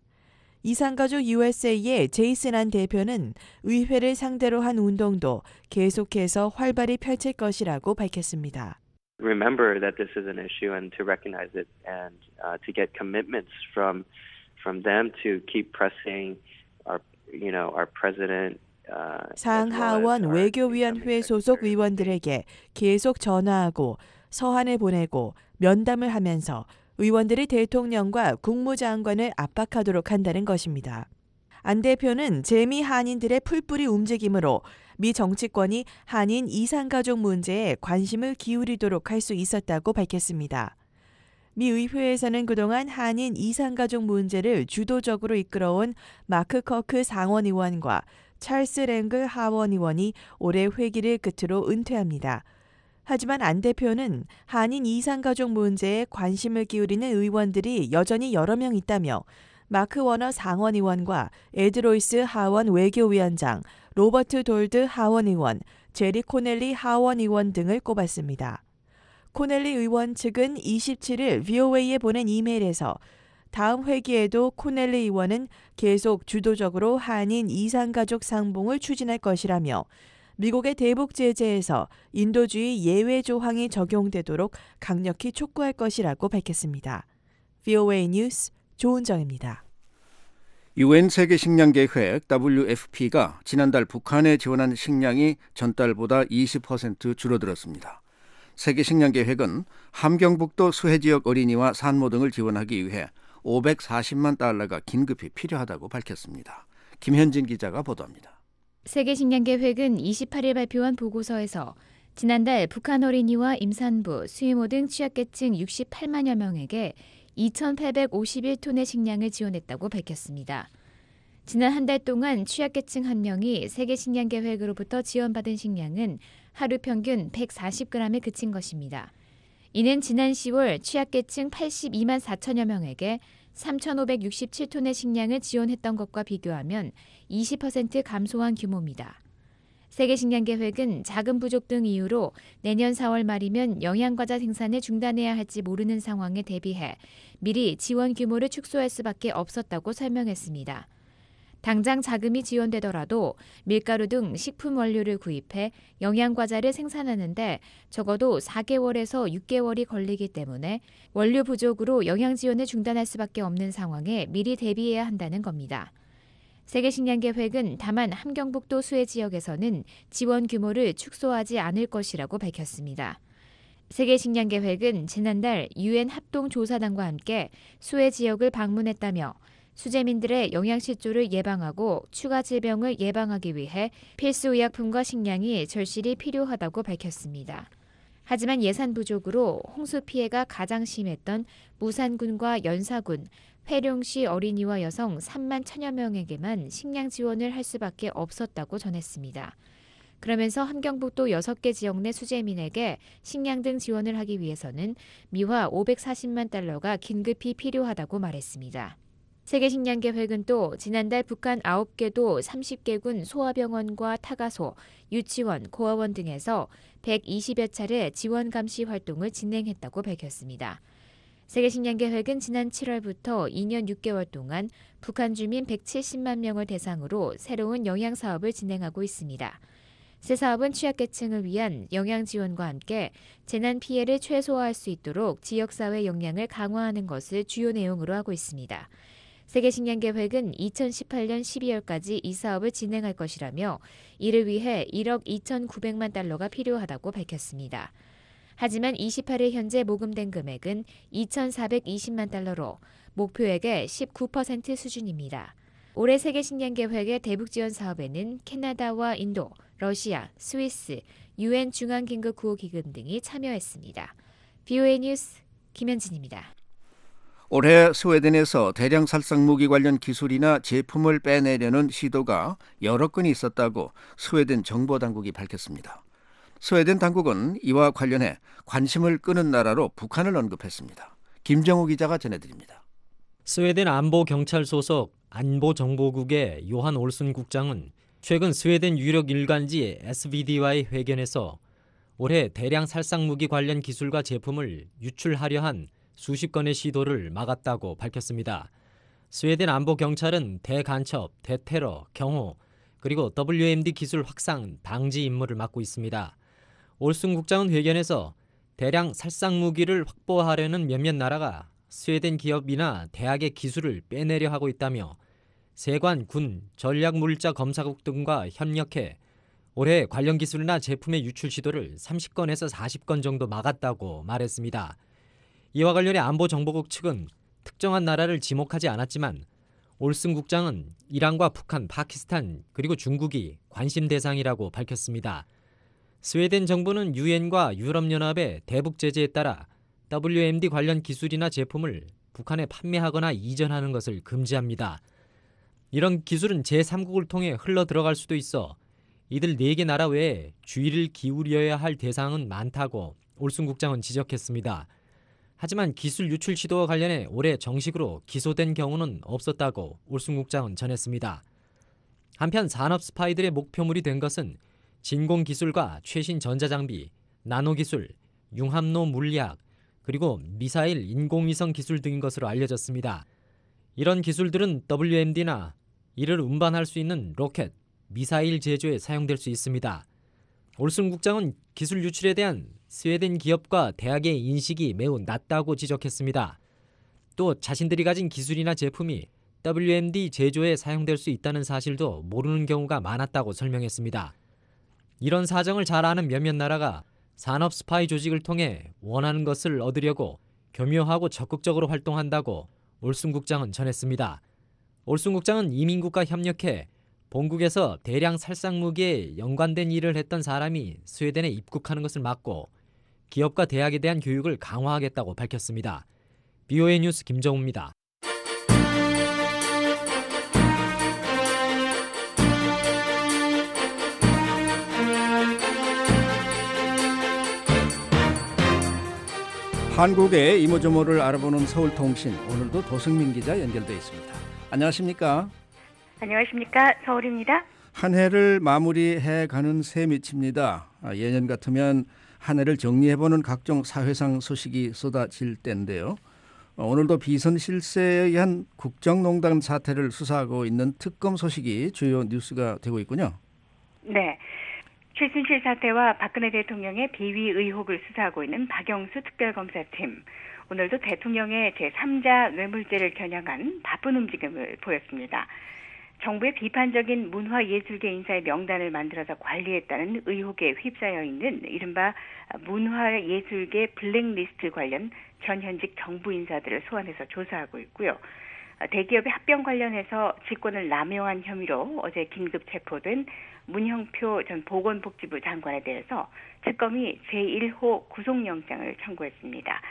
이산가족 유에스에이의 제이슨 안 대표는 의회를 상대로 한 운동도 계속해서 활발히 펼칠 것이라고 밝혔습니다. Remember that this is an issue and to recognize it and uh, to get commitments from from them to keep pressing our you know our president uh, 상하원 외교위원회 소속 의원들에게 계속 전화하고 서한을 보내고 면담을 하면서 의원들이 대통령과 국무장관을 압박하도록 한다는 것입니다. 안 대표는 재미 한인들의 풀뿌리 움직임으로 미 정치권이 한인 이산가족 문제에 관심을 기울이도록 할 수 있었다고 밝혔습니다. 미 의회에서는 그동안 한인 이산가족 문제를 주도적으로 이끌어온 마크 커크 상원의원과 찰스 랭글 하원의원이 올해 회기를 끝으로 은퇴합니다. 하지만 안 대표는 한인 이산가족 문제에 관심을 기울이는 의원들이 여전히 여러 명 있다며 마크 워너 상원의원과 에드 로이스 하원 외교위원장, 로버트 돌드 하원의원, 제리 코넬리 하원의원 등을 꼽았습니다. 코넬리 의원 측은 이십칠일 브이오에이에 보낸 이메일에서 다음 회기에도 코넬리 의원은 계속 주도적으로 한인 이산가족 상봉을 추진할 것이라며 미국의 대북 제재에서 인도주의 예외 조항이 적용되도록 강력히 촉구할 것이라고 밝혔습니다. 브이오에이 뉴스 조은정입니다. 유엔 세계 식량 계획 더블유에프피가 지난달 북한에 지원한 식량이 전달보다 이십 퍼센트 줄어들었습니다. 세계 식량 계획은 함경북도 수해 지역 어린이와 산모 등을 지원하기 위해 오백사십만 달러가 긴급히 필요하다고 밝혔습니다. 김현진 기자가 보도합니다. 세계 식량 계획은 이십팔일 발표한 보고서에서 지난달 북한 어린이와 임산부, 수의모 등 취약계층 육십팔만여 명에게 이천팔백오십일 톤의 식량을 지원했다고 밝혔습니다. 지난 한 달 동안 취약계층 한 명이 세계식량계획으로부터 지원받은 식량은 하루 평균 백사십 그램에 그친 것입니다. 이는 지난 시월 취약계층 팔십이만 사천여 명에게 삼천오백육십칠 톤의 식량을 지원했던 것과 비교하면 이십 퍼센트 감소한 규모입니다. 세계식량계획은 자금 부족 등 이유로 내년 사월 말이면 영양과자 생산을 중단해야 할지 모르는 상황에 대비해 미리 지원 규모를 축소할 수밖에 없었다고 설명했습니다. 당장 자금이 지원되더라도 밀가루 등 식품 원료를 구입해 영양과자를 생산하는데 적어도 사 개월에서 육 개월이 걸리기 때문에 원료 부족으로 영양 지원을 중단할 수밖에 없는 상황에 미리 대비해야 한다는 겁니다. 세계식량계획은 다만 함경북도 수해 지역에서는 지원 규모를 축소하지 않을 것이라고 밝혔습니다. 세계식량계획은 지난달 유엔 합동조사단과 함께 수해 지역을 방문했다며 수재민들의 영양실조를 예방하고 추가 질병을 예방하기 위해 필수 의약품과 식량이 절실히 필요하다고 밝혔습니다. 하지만 예산 부족으로 홍수 피해가 가장 심했던 무산군과 연사군, 회룡시 어린이와 여성 삼만 천여 명에게만 식량 지원을 할 수밖에 없었다고 전했습니다. 그러면서 함경북도 여섯 개 지역 내 수재민에게 식량 등 지원을 하기 위해서는 미화 오백사십만 달러가 긴급히 필요하다고 말했습니다. 세계식량계획은 또 지난달 북한 아홉 개도 삼십 개군 소아병원과 타가소, 유치원, 고아원 등에서 백이십여 차례 지원 감시 활동을 진행했다고 밝혔습니다. 세계식량계획은 지난 칠월부터 이 년 육 개월 동안 북한 주민 백칠십만 명을 대상으로 새로운 영양 사업을 진행하고 있습니다. 새 사업은 취약계층을 위한 영양 지원과 함께 재난 피해를 최소화할 수 있도록 지역사회 역량을 강화하는 것을 주요 내용으로 하고 있습니다. 세계식량계획은 이천십팔 년 십이월까지 이 사업을 진행할 것이라며 이를 위해 일억 이천구백만 달러가 필요하다고 밝혔습니다. 하지만 이십팔 일 현재 모금된 금액은 이천사백이십만 달러로 목표액의 십구 퍼센트 수준입니다. 올해 세계식량계획의 대북지원 사업에는 캐나다와 인도, 러시아, 스위스, 유엔 중앙긴급구호기금 등이 참여했습니다. 비오에이 뉴스 김현진입니다. 올해 스웨덴에서 대량 살상무기 관련 기술이나 제품을 빼내려는 시도가 여러 건이 있었다고 스웨덴 정보당국이 밝혔습니다. 스웨덴 당국은 이와 관련해 관심을 끄는 나라로 북한을 언급했습니다. 김정우 기자가 전해드립니다. 스웨덴 안보경찰 소속 안보정보국의 요한 올슨 국장은 최근 스웨덴 유력 일간지 에스비디와의 회견에서 올해 대량 살상무기 관련 기술과 제품을 유출하려 한 수십 건의 시도를 막았다고 밝혔습니다. 스웨덴 안보경찰은 대간첩, 대테러, 경호, 그리고 더블유엠디 기술 확산 방지 임무를 맡고 있습니다. 올슨 국장은 회견에서 대량 살상무기를 확보하려는 몇몇 나라가 스웨덴 기업이나 대학의 기술을 빼내려 하고 있다며 세관, 군, 전략물자 검사국 등과 협력해 올해 관련 기술이나 제품의 유출 시도를 삼십 건에서 사십 건 정도 막았다고 말했습니다. 이와 관련해 안보정보국 측은 특정한 나라를 지목하지 않았지만 올슨 국장은 이란과 북한, 파키스탄 그리고 중국이 관심 대상이라고 밝혔습니다. 스웨덴 정부는 유엔과 유럽연합의 대북 제재에 따라 더블유엠디 관련 기술이나 제품을 북한에 판매하거나 이전하는 것을 금지합니다. 이런 기술은 제삼국을 통해 흘러 들어갈 수도 있어 이들 네 개 나라 외에 주의를 기울여야 할 대상은 많다고 올슨 국장은 지적했습니다. 하지만 기술 유출 시도와 관련해 올해 정식으로 기소된 경우는 없었다고 올슨 국장은 전했습니다. 한편 산업 스파이들의 목표물이 된 것은 진공기술과 최신 전자장비, 나노기술, 융합로 물리학, 그리고 미사일 인공위성 기술 등인 것으로 알려졌습니다. 이런 기술들은 더블유엠디나 이를 운반할 수 있는 로켓, 미사일 제조에 사용될 수 있습니다. 올슨 국장은 기술 유출에 대한 스웨덴 기업과 대학의 인식이 매우 낮다고 지적했습니다. 또 자신들이 가진 기술이나 제품이 더블유엠디 제조에 사용될 수 있다는 사실도 모르는 경우가 많았다고 설명했습니다. 이런 사정을 잘 아는 몇몇 나라가 산업 스파이 조직을 통해 원하는 것을 얻으려고 교묘하고 적극적으로 활동한다고 올슨 국장은 전했습니다. 올슨 국장은 이민국과 협력해 본국에서 대량 살상무기에 연관된 일을 했던 사람이 스웨덴에 입국하는 것을 막고 기업과 대학에 대한 교육을 강화하겠다고 밝혔습니다. 비오에이 뉴스 김정우입니다. 한국의 이모저모를 알아보는 서울통신, 오늘도 도승민 기자 연결돼 있습니다. 안녕하십니까? 안녕하십니까? 서울입니다. 한 해를 마무리해가는 셈이칩니다. 예년 같으면 한 해를 정리해보는 각종 사회상 소식이 쏟아질 때인데요. 오늘도 비선 실세에 의한 국정농단 사태를 수사하고 있는 특검 소식이 주요 뉴스가 되고 있군요. 네. 최순실 사태와 박근혜 대통령의 비위 의혹을 수사하고 있는 박영수 특별검사팀. 오늘도 대통령의 제삼자 뇌물죄를 겨냥한 바쁜 움직임을 보였습니다. 정부의 비판적인 문화예술계 인사의 명단을 만들어서 관리했다는 의혹에 휩싸여 있는 이른바 문화예술계 블랙리스트 관련 전현직 정부 인사들을 소환해서 조사하고 있고요. 대기업의 합병 관련해서 직권을 남용한 혐의로 어제 긴급 체포된 문형표 전 보건복지부 장관에 대해서 특검이 제일 호 구속영장을 청구했습니다.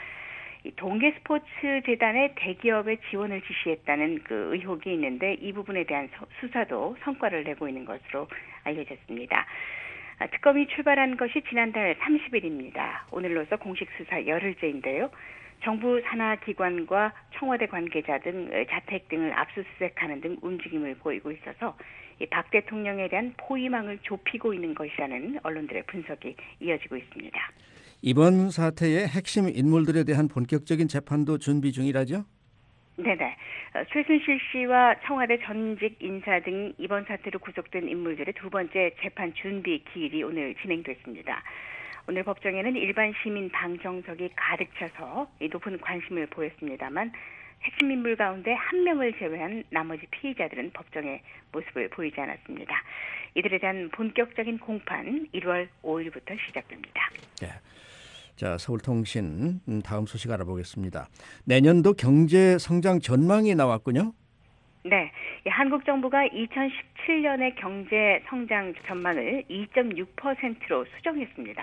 동계스포츠재단의 대기업의 지원을 지시했다는 그 의혹이 있는데 이 부분에 대한 수사도 성과를 내고 있는 것으로 알려졌습니다. 특검이 출발한 것이 지난달 삼십일입니다. 오늘로서 공식 수사 열흘째인데요. 정부 산하기관과 청와대 관계자 등 자택 등을 압수수색하는 등 움직임을 보이고 있어서 박 대통령에 대한 포위망을 좁히고 있는 것이라는 언론들의 분석이 이어지고 있습니다. 이번 사태의 핵심 인물들에 대한 본격적인 재판도 준비 중이라죠? 네네. 최순실 씨와 청와대 전직 인사 등 이번 사태로 구속된 인물들의 두 번째 재판 준비 기일이 오늘 진행됐습니다. 오늘 법정에는 일반 시민 방정석이 가득 차서 높은 관심을 보였습니다만 핵심 인물 가운데 한 명을 제외한 나머지 피의자들은 법정에 모습을 보이지 않았습니다. 이들에 대한 본격적인 공판 일월 오일부터 시작됩니다. 네. 자, 서울통신 다음 소식 알아보겠습니다. 내년도 경제 성장 전망이 나왔군요. 네, 한국 정부가 이천십칠 년의 경제 성장 전망을 이 점 육 퍼센트로 수정했습니다.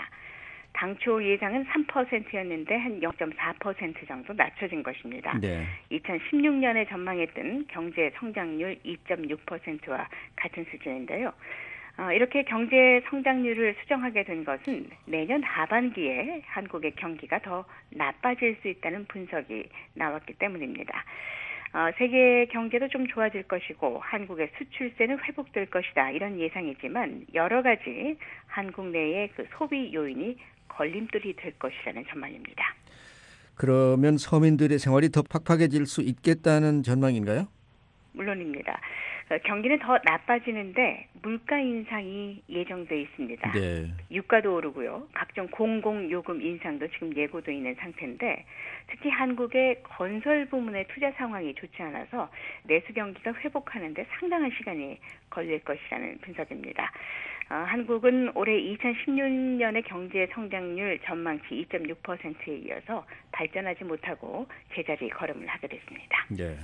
당초 예상은 삼 퍼센트였는데 한 영 점 사 퍼센트 정도 낮춰진 것입니다. 네. 이천십육 년에 전망했던 경제 성장률 이 점 육 퍼센트와 같은 수준인데요. 어, 이렇게 경제 성장률을 수정하게 된 것은 내년 하반기에 한국의 경기가 더 나빠질 수 있다는 분석이 나왔기 때문입니다. 어, 세계 경제도 좀 좋아질 것이고 한국의 수출세는 회복될 것이다 이런 예상이지만 여러 가지 한국 내의 그 소비 요인이 걸림돌이 될 것이라는 전망입니다. 그러면 서민들의 생활이 더 팍팍해질 수 있겠다는 전망인가요? 물론입니다. 경기는 더 나빠지는데 물가 인상이 예정돼 있습니다. 네. 유가도 오르고요. 각종 공공요금 인상도 지금 예고돼 있는 상태인데 특히 한국의 건설 부문의 투자 상황이 좋지 않아서 내수 경기가 회복하는 데 상당한 시간이 걸릴 것이라는 분석입니다. 어, 한국은 올해 이천십육 년의 경제 성장률 전망치 이 점 육 퍼센트에 이어서 발전하지 못하고 제자리 걸음을 하게 됐습니다. 네.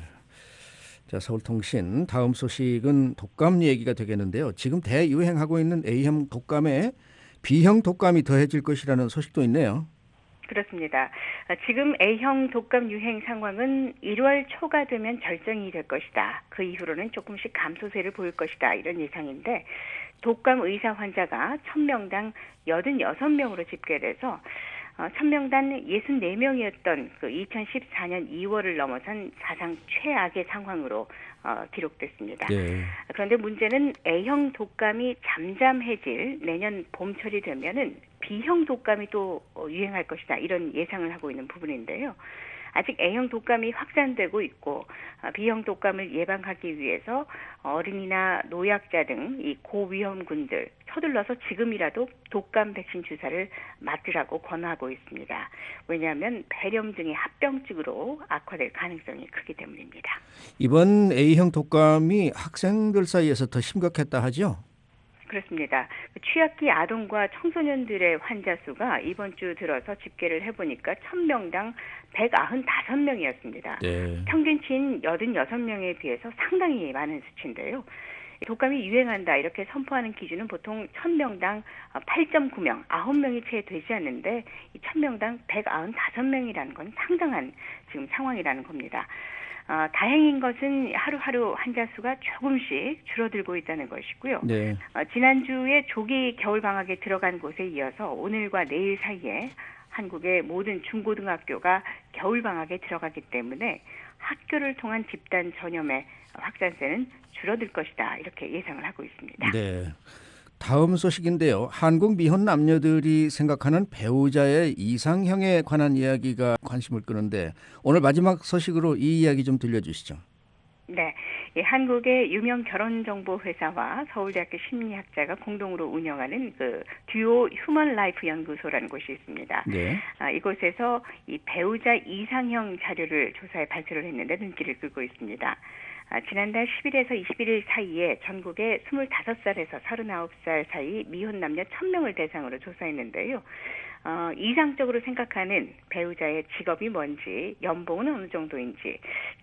자, 서울통신 다음 소식은 독감 얘기가 되겠는데요. 지금 대유행하고 있는 A형 독감에 B형 독감이 더해질 것이라는 소식도 있네요. 그렇습니다. 지금 A형 독감 유행 상황은 일월 초가 되면 절정이 될 것이다. 그 이후로는 조금씩 감소세를 보일 것이다. 이런 예상인데 독감 의사 환자가 천 명당 팔십육 명으로 집계돼서 천 명당 육십사 명이었던 그 이천십사 년 이월을 넘어선 사상 최악의 상황으로 어, 기록됐습니다. 네. 그런데 문제는 A형 독감이 잠잠해질 내년 봄철이 되면은 B형 독감이 또 유행할 것이다. 이런 예상을 하고 있는 부분인데요. 아직 A형 독감이 확산되고 있고 B형 독감을 예방하기 위해서 어린이나 노약자 등 이 고위험군들 서둘러서 지금이라도 독감 백신 주사를 맞으라고 권하고 있습니다. 왜냐하면 폐렴증이 합병증으로 악화될 가능성이 크기 때문입니다. 이번 A형 독감이 학생들 사이에서 더 심각했다 하죠? 그렇습니다. 취약기 아동과 청소년들의 환자 수가 이번 주 들어서 집계를 해보니까 천 명당 백구십오 명이었습니다. 네. 평균치인 팔십육 명에 비해서 상당히 많은 수치인데요. 독감이 유행한다 이렇게 선포하는 기준은 보통 천 명당 팔 점 구 명, 아홉 명이 채 되지 않는데 천 명당 백구십오 명이라는 건 상당한 지금 상황이라는 겁니다. 어, 다행인 것은 하루하루 환자 수가 조금씩 줄어들고 있다는 것이고요. 네. 어, 지난주에 조기 겨울방학에 들어간 곳에 이어서 오늘과 내일 사이에 한국의 모든 중고등학교가 겨울방학에 들어가기 때문에 학교를 통한 집단 전염의 확산세는 줄어들 것이다. 이렇게 예상을 하고 있습니다. 네. 다음 소식인데요. 한국 미혼 남녀들이 생각하는 배우자의 이상형에 관한 이야기가 관심을 끄는데 오늘 마지막 소식으로 이 이야기 좀 들려주시죠. 네, 이 한국의 유명 결혼정보 회사와 서울대학교 심리학자가 공동으로 운영하는 그 듀오 휴먼 라이프 연구소라는 곳이 있습니다. 네. 아, 이곳에서 이 배우자 이상형 자료를 조사해 발표를 했는데 눈길을 끌고 있습니다. 아, 지난달 십일에서 이십일 사이에 전국의 스물다섯 살에서 서른아홉 살 사이 미혼 남녀 천 명을 대상으로 조사했는데요. 어, 이상적으로 생각하는 배우자의 직업이 뭔지, 연봉은 어느 정도인지,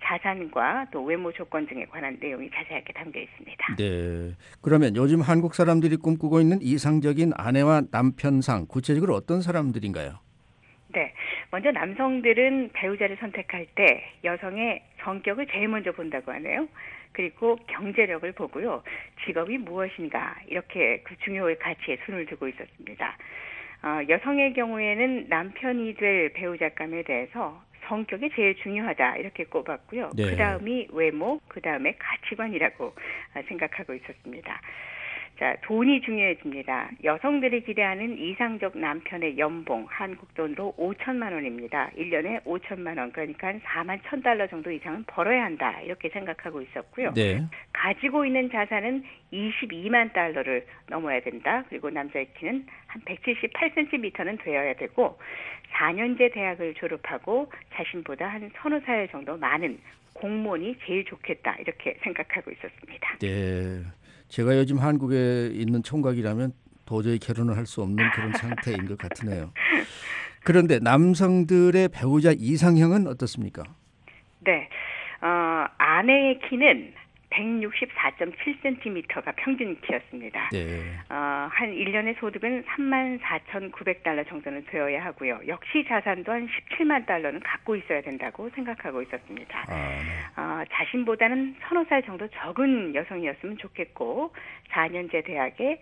자산과 또 외모 조건 등에 관한 내용이 자세하게 담겨 있습니다. 네. 그러면 요즘 한국 사람들이 꿈꾸고 있는 이상적인 아내와 남편상, 구체적으로 어떤 사람들인가요? 네. 먼저 남성들은 배우자를 선택할 때 여성의 성격을 제일 먼저 본다고 하네요. 그리고 경제력을 보고요. 직업이 무엇인가 이렇게 그 중요한 가치에 손을 두고 있었습니다. 어, 여성의 경우에는 남편이 될 배우자감에 대해서 성격이 제일 중요하다 이렇게 꼽았고요. 네. 그 다음이 외모, 그 다음에 가치관이라고 생각하고 있었습니다. 자, 돈이 중요해집니다. 여성들이 기대하는 이상적 남편의 연봉, 한국 돈으로 오천만 원입니다. 일 년에 오천만 원, 그러니까 한 사만 천 달러 정도 이상은 벌어야 한다. 이렇게 생각하고 있었고요. 네. 가지고 있는 자산은 이십이만 달러를 넘어야 된다. 그리고 남자의 키는 한 백칠십팔 센티미터는 되어야 되고 사 년제 대학을 졸업하고 자신보다 한 서너 살 정도 많은 공무원이 제일 좋겠다. 이렇게 생각하고 있었습니다. 네. 제가 요즘 한국에 있는 총각이라면 도저히 결혼을 할 수 없는 그런 상태인 것 같으네요. 그런데 남성들의 배우자 이상형은 어떻습니까? 네, 어, 아내의 키는 백육십사 점 칠 센티미터가 평균 키였습니다. 네. 어, 한 일 년의 소득은 삼만 사천구백 달러 정도는 되어야 하고요. 역시 자산도 한 십칠만 달러는 갖고 있어야 된다고 생각하고 있었습니다. 아. 어, 자신보다는 서너 살 정도 적은 여성이었으면 좋겠고 사 년제 대학에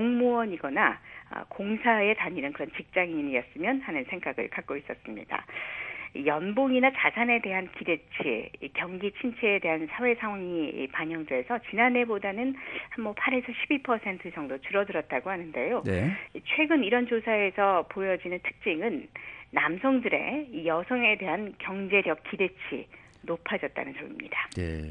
공무원이거나 어, 공사에 다니는 그런 직장인이었으면 하는 생각을 갖고 있었습니다. 연봉이나 자산에 대한 기대치, 경기 침체에 대한 사회 상황이 반영돼서 지난해보다는 한 뭐 팔에서 십이 퍼센트 정도 줄어들었다고 하는데요. 네. 최근 이런 조사에서 보여지는 특징은 남성들의 이 여성에 대한 경제력 기대치 높아졌다는 점입니다. 네.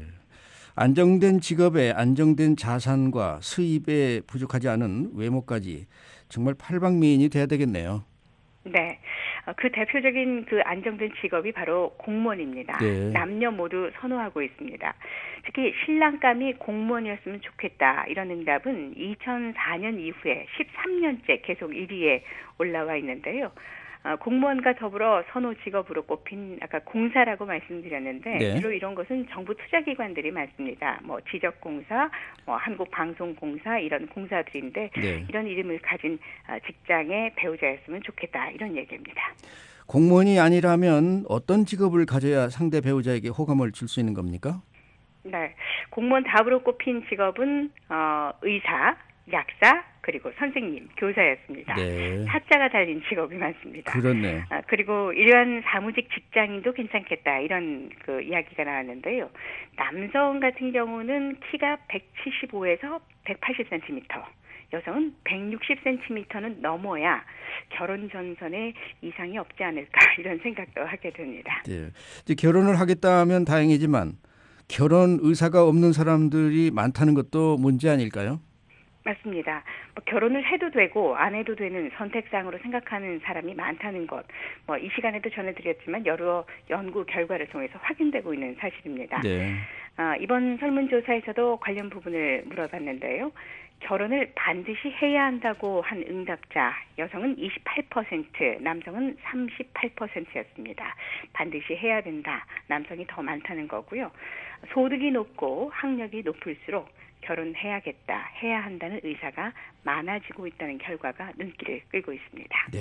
안정된 직업에 안정된 자산과 수입에 부족하지 않은 외모까지 정말 팔방미인이 돼야 되겠네요. 네. 그 대표적인 그 안정된 직업이 바로 공무원입니다. 네. 남녀 모두 선호하고 있습니다. 특히 신랑감이 공무원이었으면 좋겠다 이런 응답은 이천사 년 이후에 십삼 년째 계속 일 위에 올라와 있는데요. 어, 공무원과 더불어 선호 직업으로 꼽힌 아까 공사라고 말씀드렸는데 네. 주로 이런 것은 정부 투자기관들이 많습니다. 뭐 지적공사, 뭐 한국방송공사 이런 공사들인데 네. 이런 이름을 가진 직장의 배우자였으면 좋겠다 이런 얘기입니다. 공무원이 아니라면 어떤 직업을 가져야 상대 배우자에게 호감을 줄 수 있는 겁니까? 네, 공무원 답으로 꼽힌 직업은 어, 의사, 약사, 그리고 선생님, 교사였습니다. 네. 사자가 달린 직업이 많습니다. 그렇네. 아, 그리고 일반 사무직 직장인도 괜찮겠다 이런 그 이야기가 나왔는데요. 남성 같은 경우는 키가 백칠십오에서 백팔십 센티미터, 여성은 백육십 센티미터는 넘어야 결혼 전선에 이상이 없지 않을까 이런 생각도 하게 됩니다. 네. 이제 결혼을 하겠다 면 다행이지만 결혼 의사가 없는 사람들이 많다는 것도 문제 아닐까요? 맞습니다. 뭐 결혼을 해도 되고 안 해도 되는 선택상으로 생각하는 사람이 많다는 것, 뭐 이 시간에도 전해드렸지만 여러 연구 결과를 통해서 확인되고 있는 사실입니다. 네. 아, 이번 설문조사에서도 관련 부분을 물어봤는데요. 결혼을 반드시 해야 한다고 한 응답자, 여성은 이십팔 퍼센트, 남성은 삼십팔 퍼센트였습니다. 반드시 해야 된다, 남성이 더 많다는 거고요. 소득이 높고 학력이 높을수록 결혼해야겠다, 해야 한다는 의사가 많아지고 있다는 결과가 눈길을 끌고 있습니다. 네,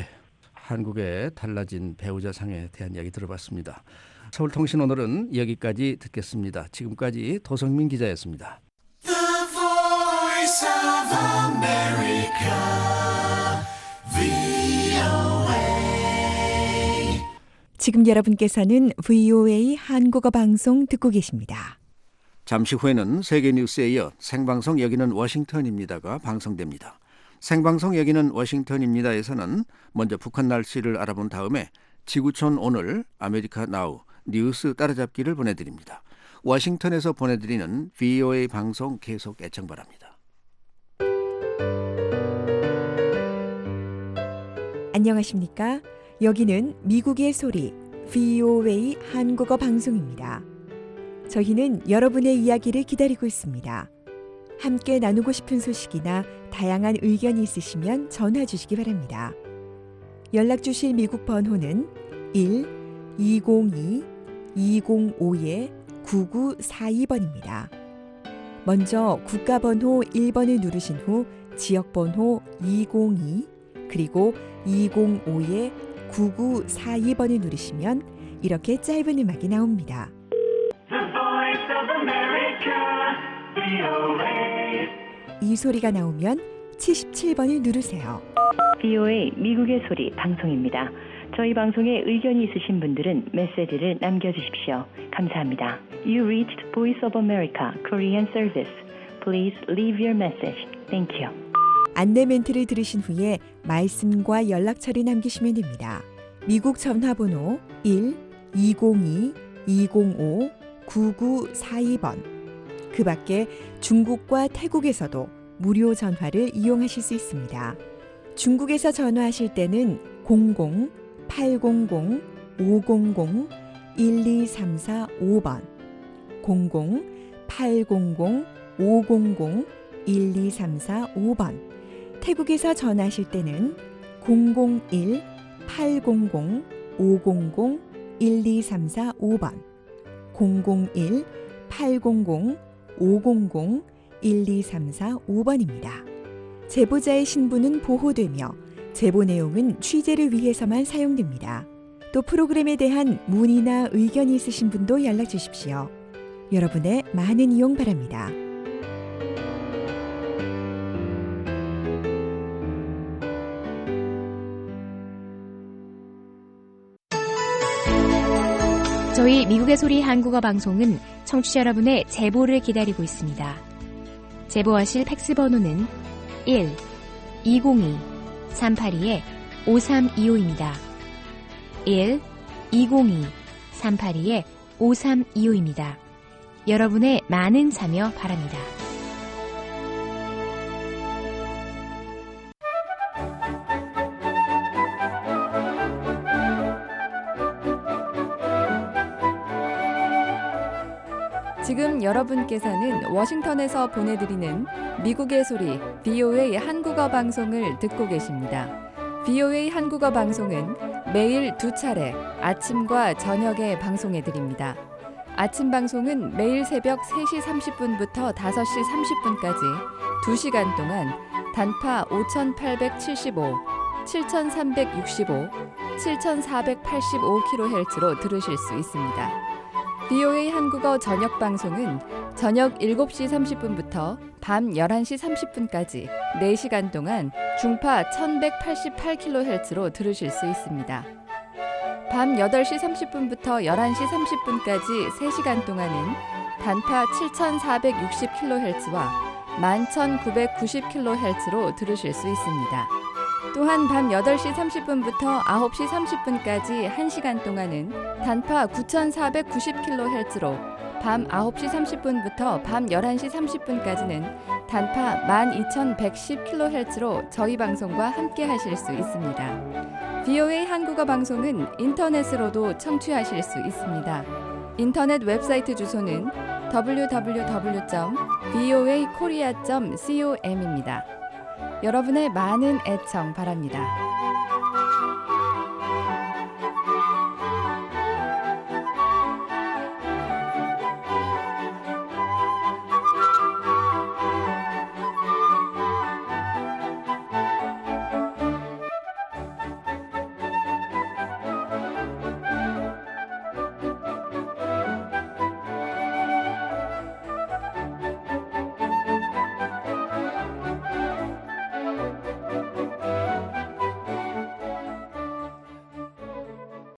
한국의 달라진 배우자 상에 대한 이야기 들어봤습니다. 서울통신 오늘은 여기까지 듣겠습니다. 지금까지 도성민 기자였습니다. The Voice of America, 브이오에이 지금 여러분께서는 브이오에이 한국어 방송 듣고 계십니다. 잠시 후에는 세계 뉴스에 이어 생방송 여기는 워싱턴입니다가 방송됩니다. 생방송 여기는 워싱턴입니다에서는 먼저 북한 날씨를 알아본 다음에 지구촌 오늘, 아메리카 나우, 뉴스 따라잡기를 보내드립니다. 워싱턴에서 보내드리는 브이오에이 방송 계속 애청 바랍니다. 안녕하십니까? 여기는 미국의 소리 브이오에이 한국어 방송입니다. 저희는 여러분의 이야기를 기다리고 있습니다. 함께 나누고 싶은 소식이나 다양한 의견이 있으시면 전화 주시기 바랍니다. 연락 주실 미국 번호는 일 이공이 이공오 구구사이 번입니다. 먼저 국가번호 일 번을 누르신 후 지역번호 이공이 그리고 이공오 구구사이 번을 누르시면 이렇게 짧은 음악이 나옵니다. 이 소리가 나오면 칠십칠 번을 누르세요. 브이오에이 미국의 소리 방송입니다. 저희 방송에 의견이 있으신 분들은 메시지를 남겨주십시오. 감사합니다. You reached Voice of America Korean Service. Please leave your message. Thank you. 안내 멘트를 들으신 후에 말씀과 연락처를 남기시면 됩니다. 미국 전화번호 일 이공이 이공오 구구사이 번. 그 밖에 중국과 태국에서도 무료 전화를 이용하실 수 있습니다. 중국에서 전화하실 때는 공공 팔공공 오공공 일이삼사오 번, 공공 팔공공 오공공 일이삼사오 번. 태국에서 전화하실 때는 공공일 팔공공 오공공 일이삼사오 번, 공공일 팔공공 오공공 일이삼사오 번입니다. 제보자의 신분은 보호되며 제보 내용은 취재를 위해서만 사용됩니다. 또 프로그램에 대한 문의나 의견이 있으신 분도 연락 주십시오. 여러분의 많은 이용 바랍니다. 저희 미국의 소리 한국어 방송은 청취자 여러분의 제보를 기다리고 있습니다. 제보하실 팩스 번호는 일 이공이 삼팔이 오삼이오입니다. 일 이공이 삼팔이 오삼이오입니다. 여러분의 많은 참여 바랍니다. 지금 여러분께서는 워싱턴에서 보내드리는 미국의 소리 브이오에이 한국어 방송을 듣고 계십니다. 브이오에이 한국어 방송은 매일 두 차례 아침과 저녁에 방송해드립니다. 아침 방송은 매일 새벽 세 시 삼십 분부터 다섯 시 삼십 분까지 두 시간 동안 단파 오천팔백칠십오, 칠천삼백육십오, 칠천사백팔십오 킬로헤르츠로 들으실 수 있습니다. 브이오에이 한국어 저녁 방송은 저녁 일곱 시 삼십 분부터 밤 열한 시 삼십 분까지 네 시간 동안 중파 천백팔십팔 킬로헤르츠로 들으실 수 있습니다. 밤 여덟 시 삼십 분부터 열한 시 삼십 분까지 세 시간 동안은 단파 칠천사백육십 킬로헤르츠와 만 천구백구십 킬로헤르츠로 들으실 수 있습니다. 또한 밤 여덟 시 삼십 분부터 아홉 시 삼십 분까지 한 시간 동안은 단파 구천사백구십 킬로헤르츠로 밤 아홉 시 삼십 분부터 밤 열한 시 삼십 분까지는 단파 만 이천백십 킬로헤르츠로 저희 방송과 함께 하실 수 있습니다. 브이오에이 한국어 방송은 인터넷으로도 청취하실 수 있습니다. 인터넷 웹사이트 주소는 더블유 더블유 더블유 점 브이오에이 코리아 점 com입니다. 여러분의 많은 애청 바랍니다.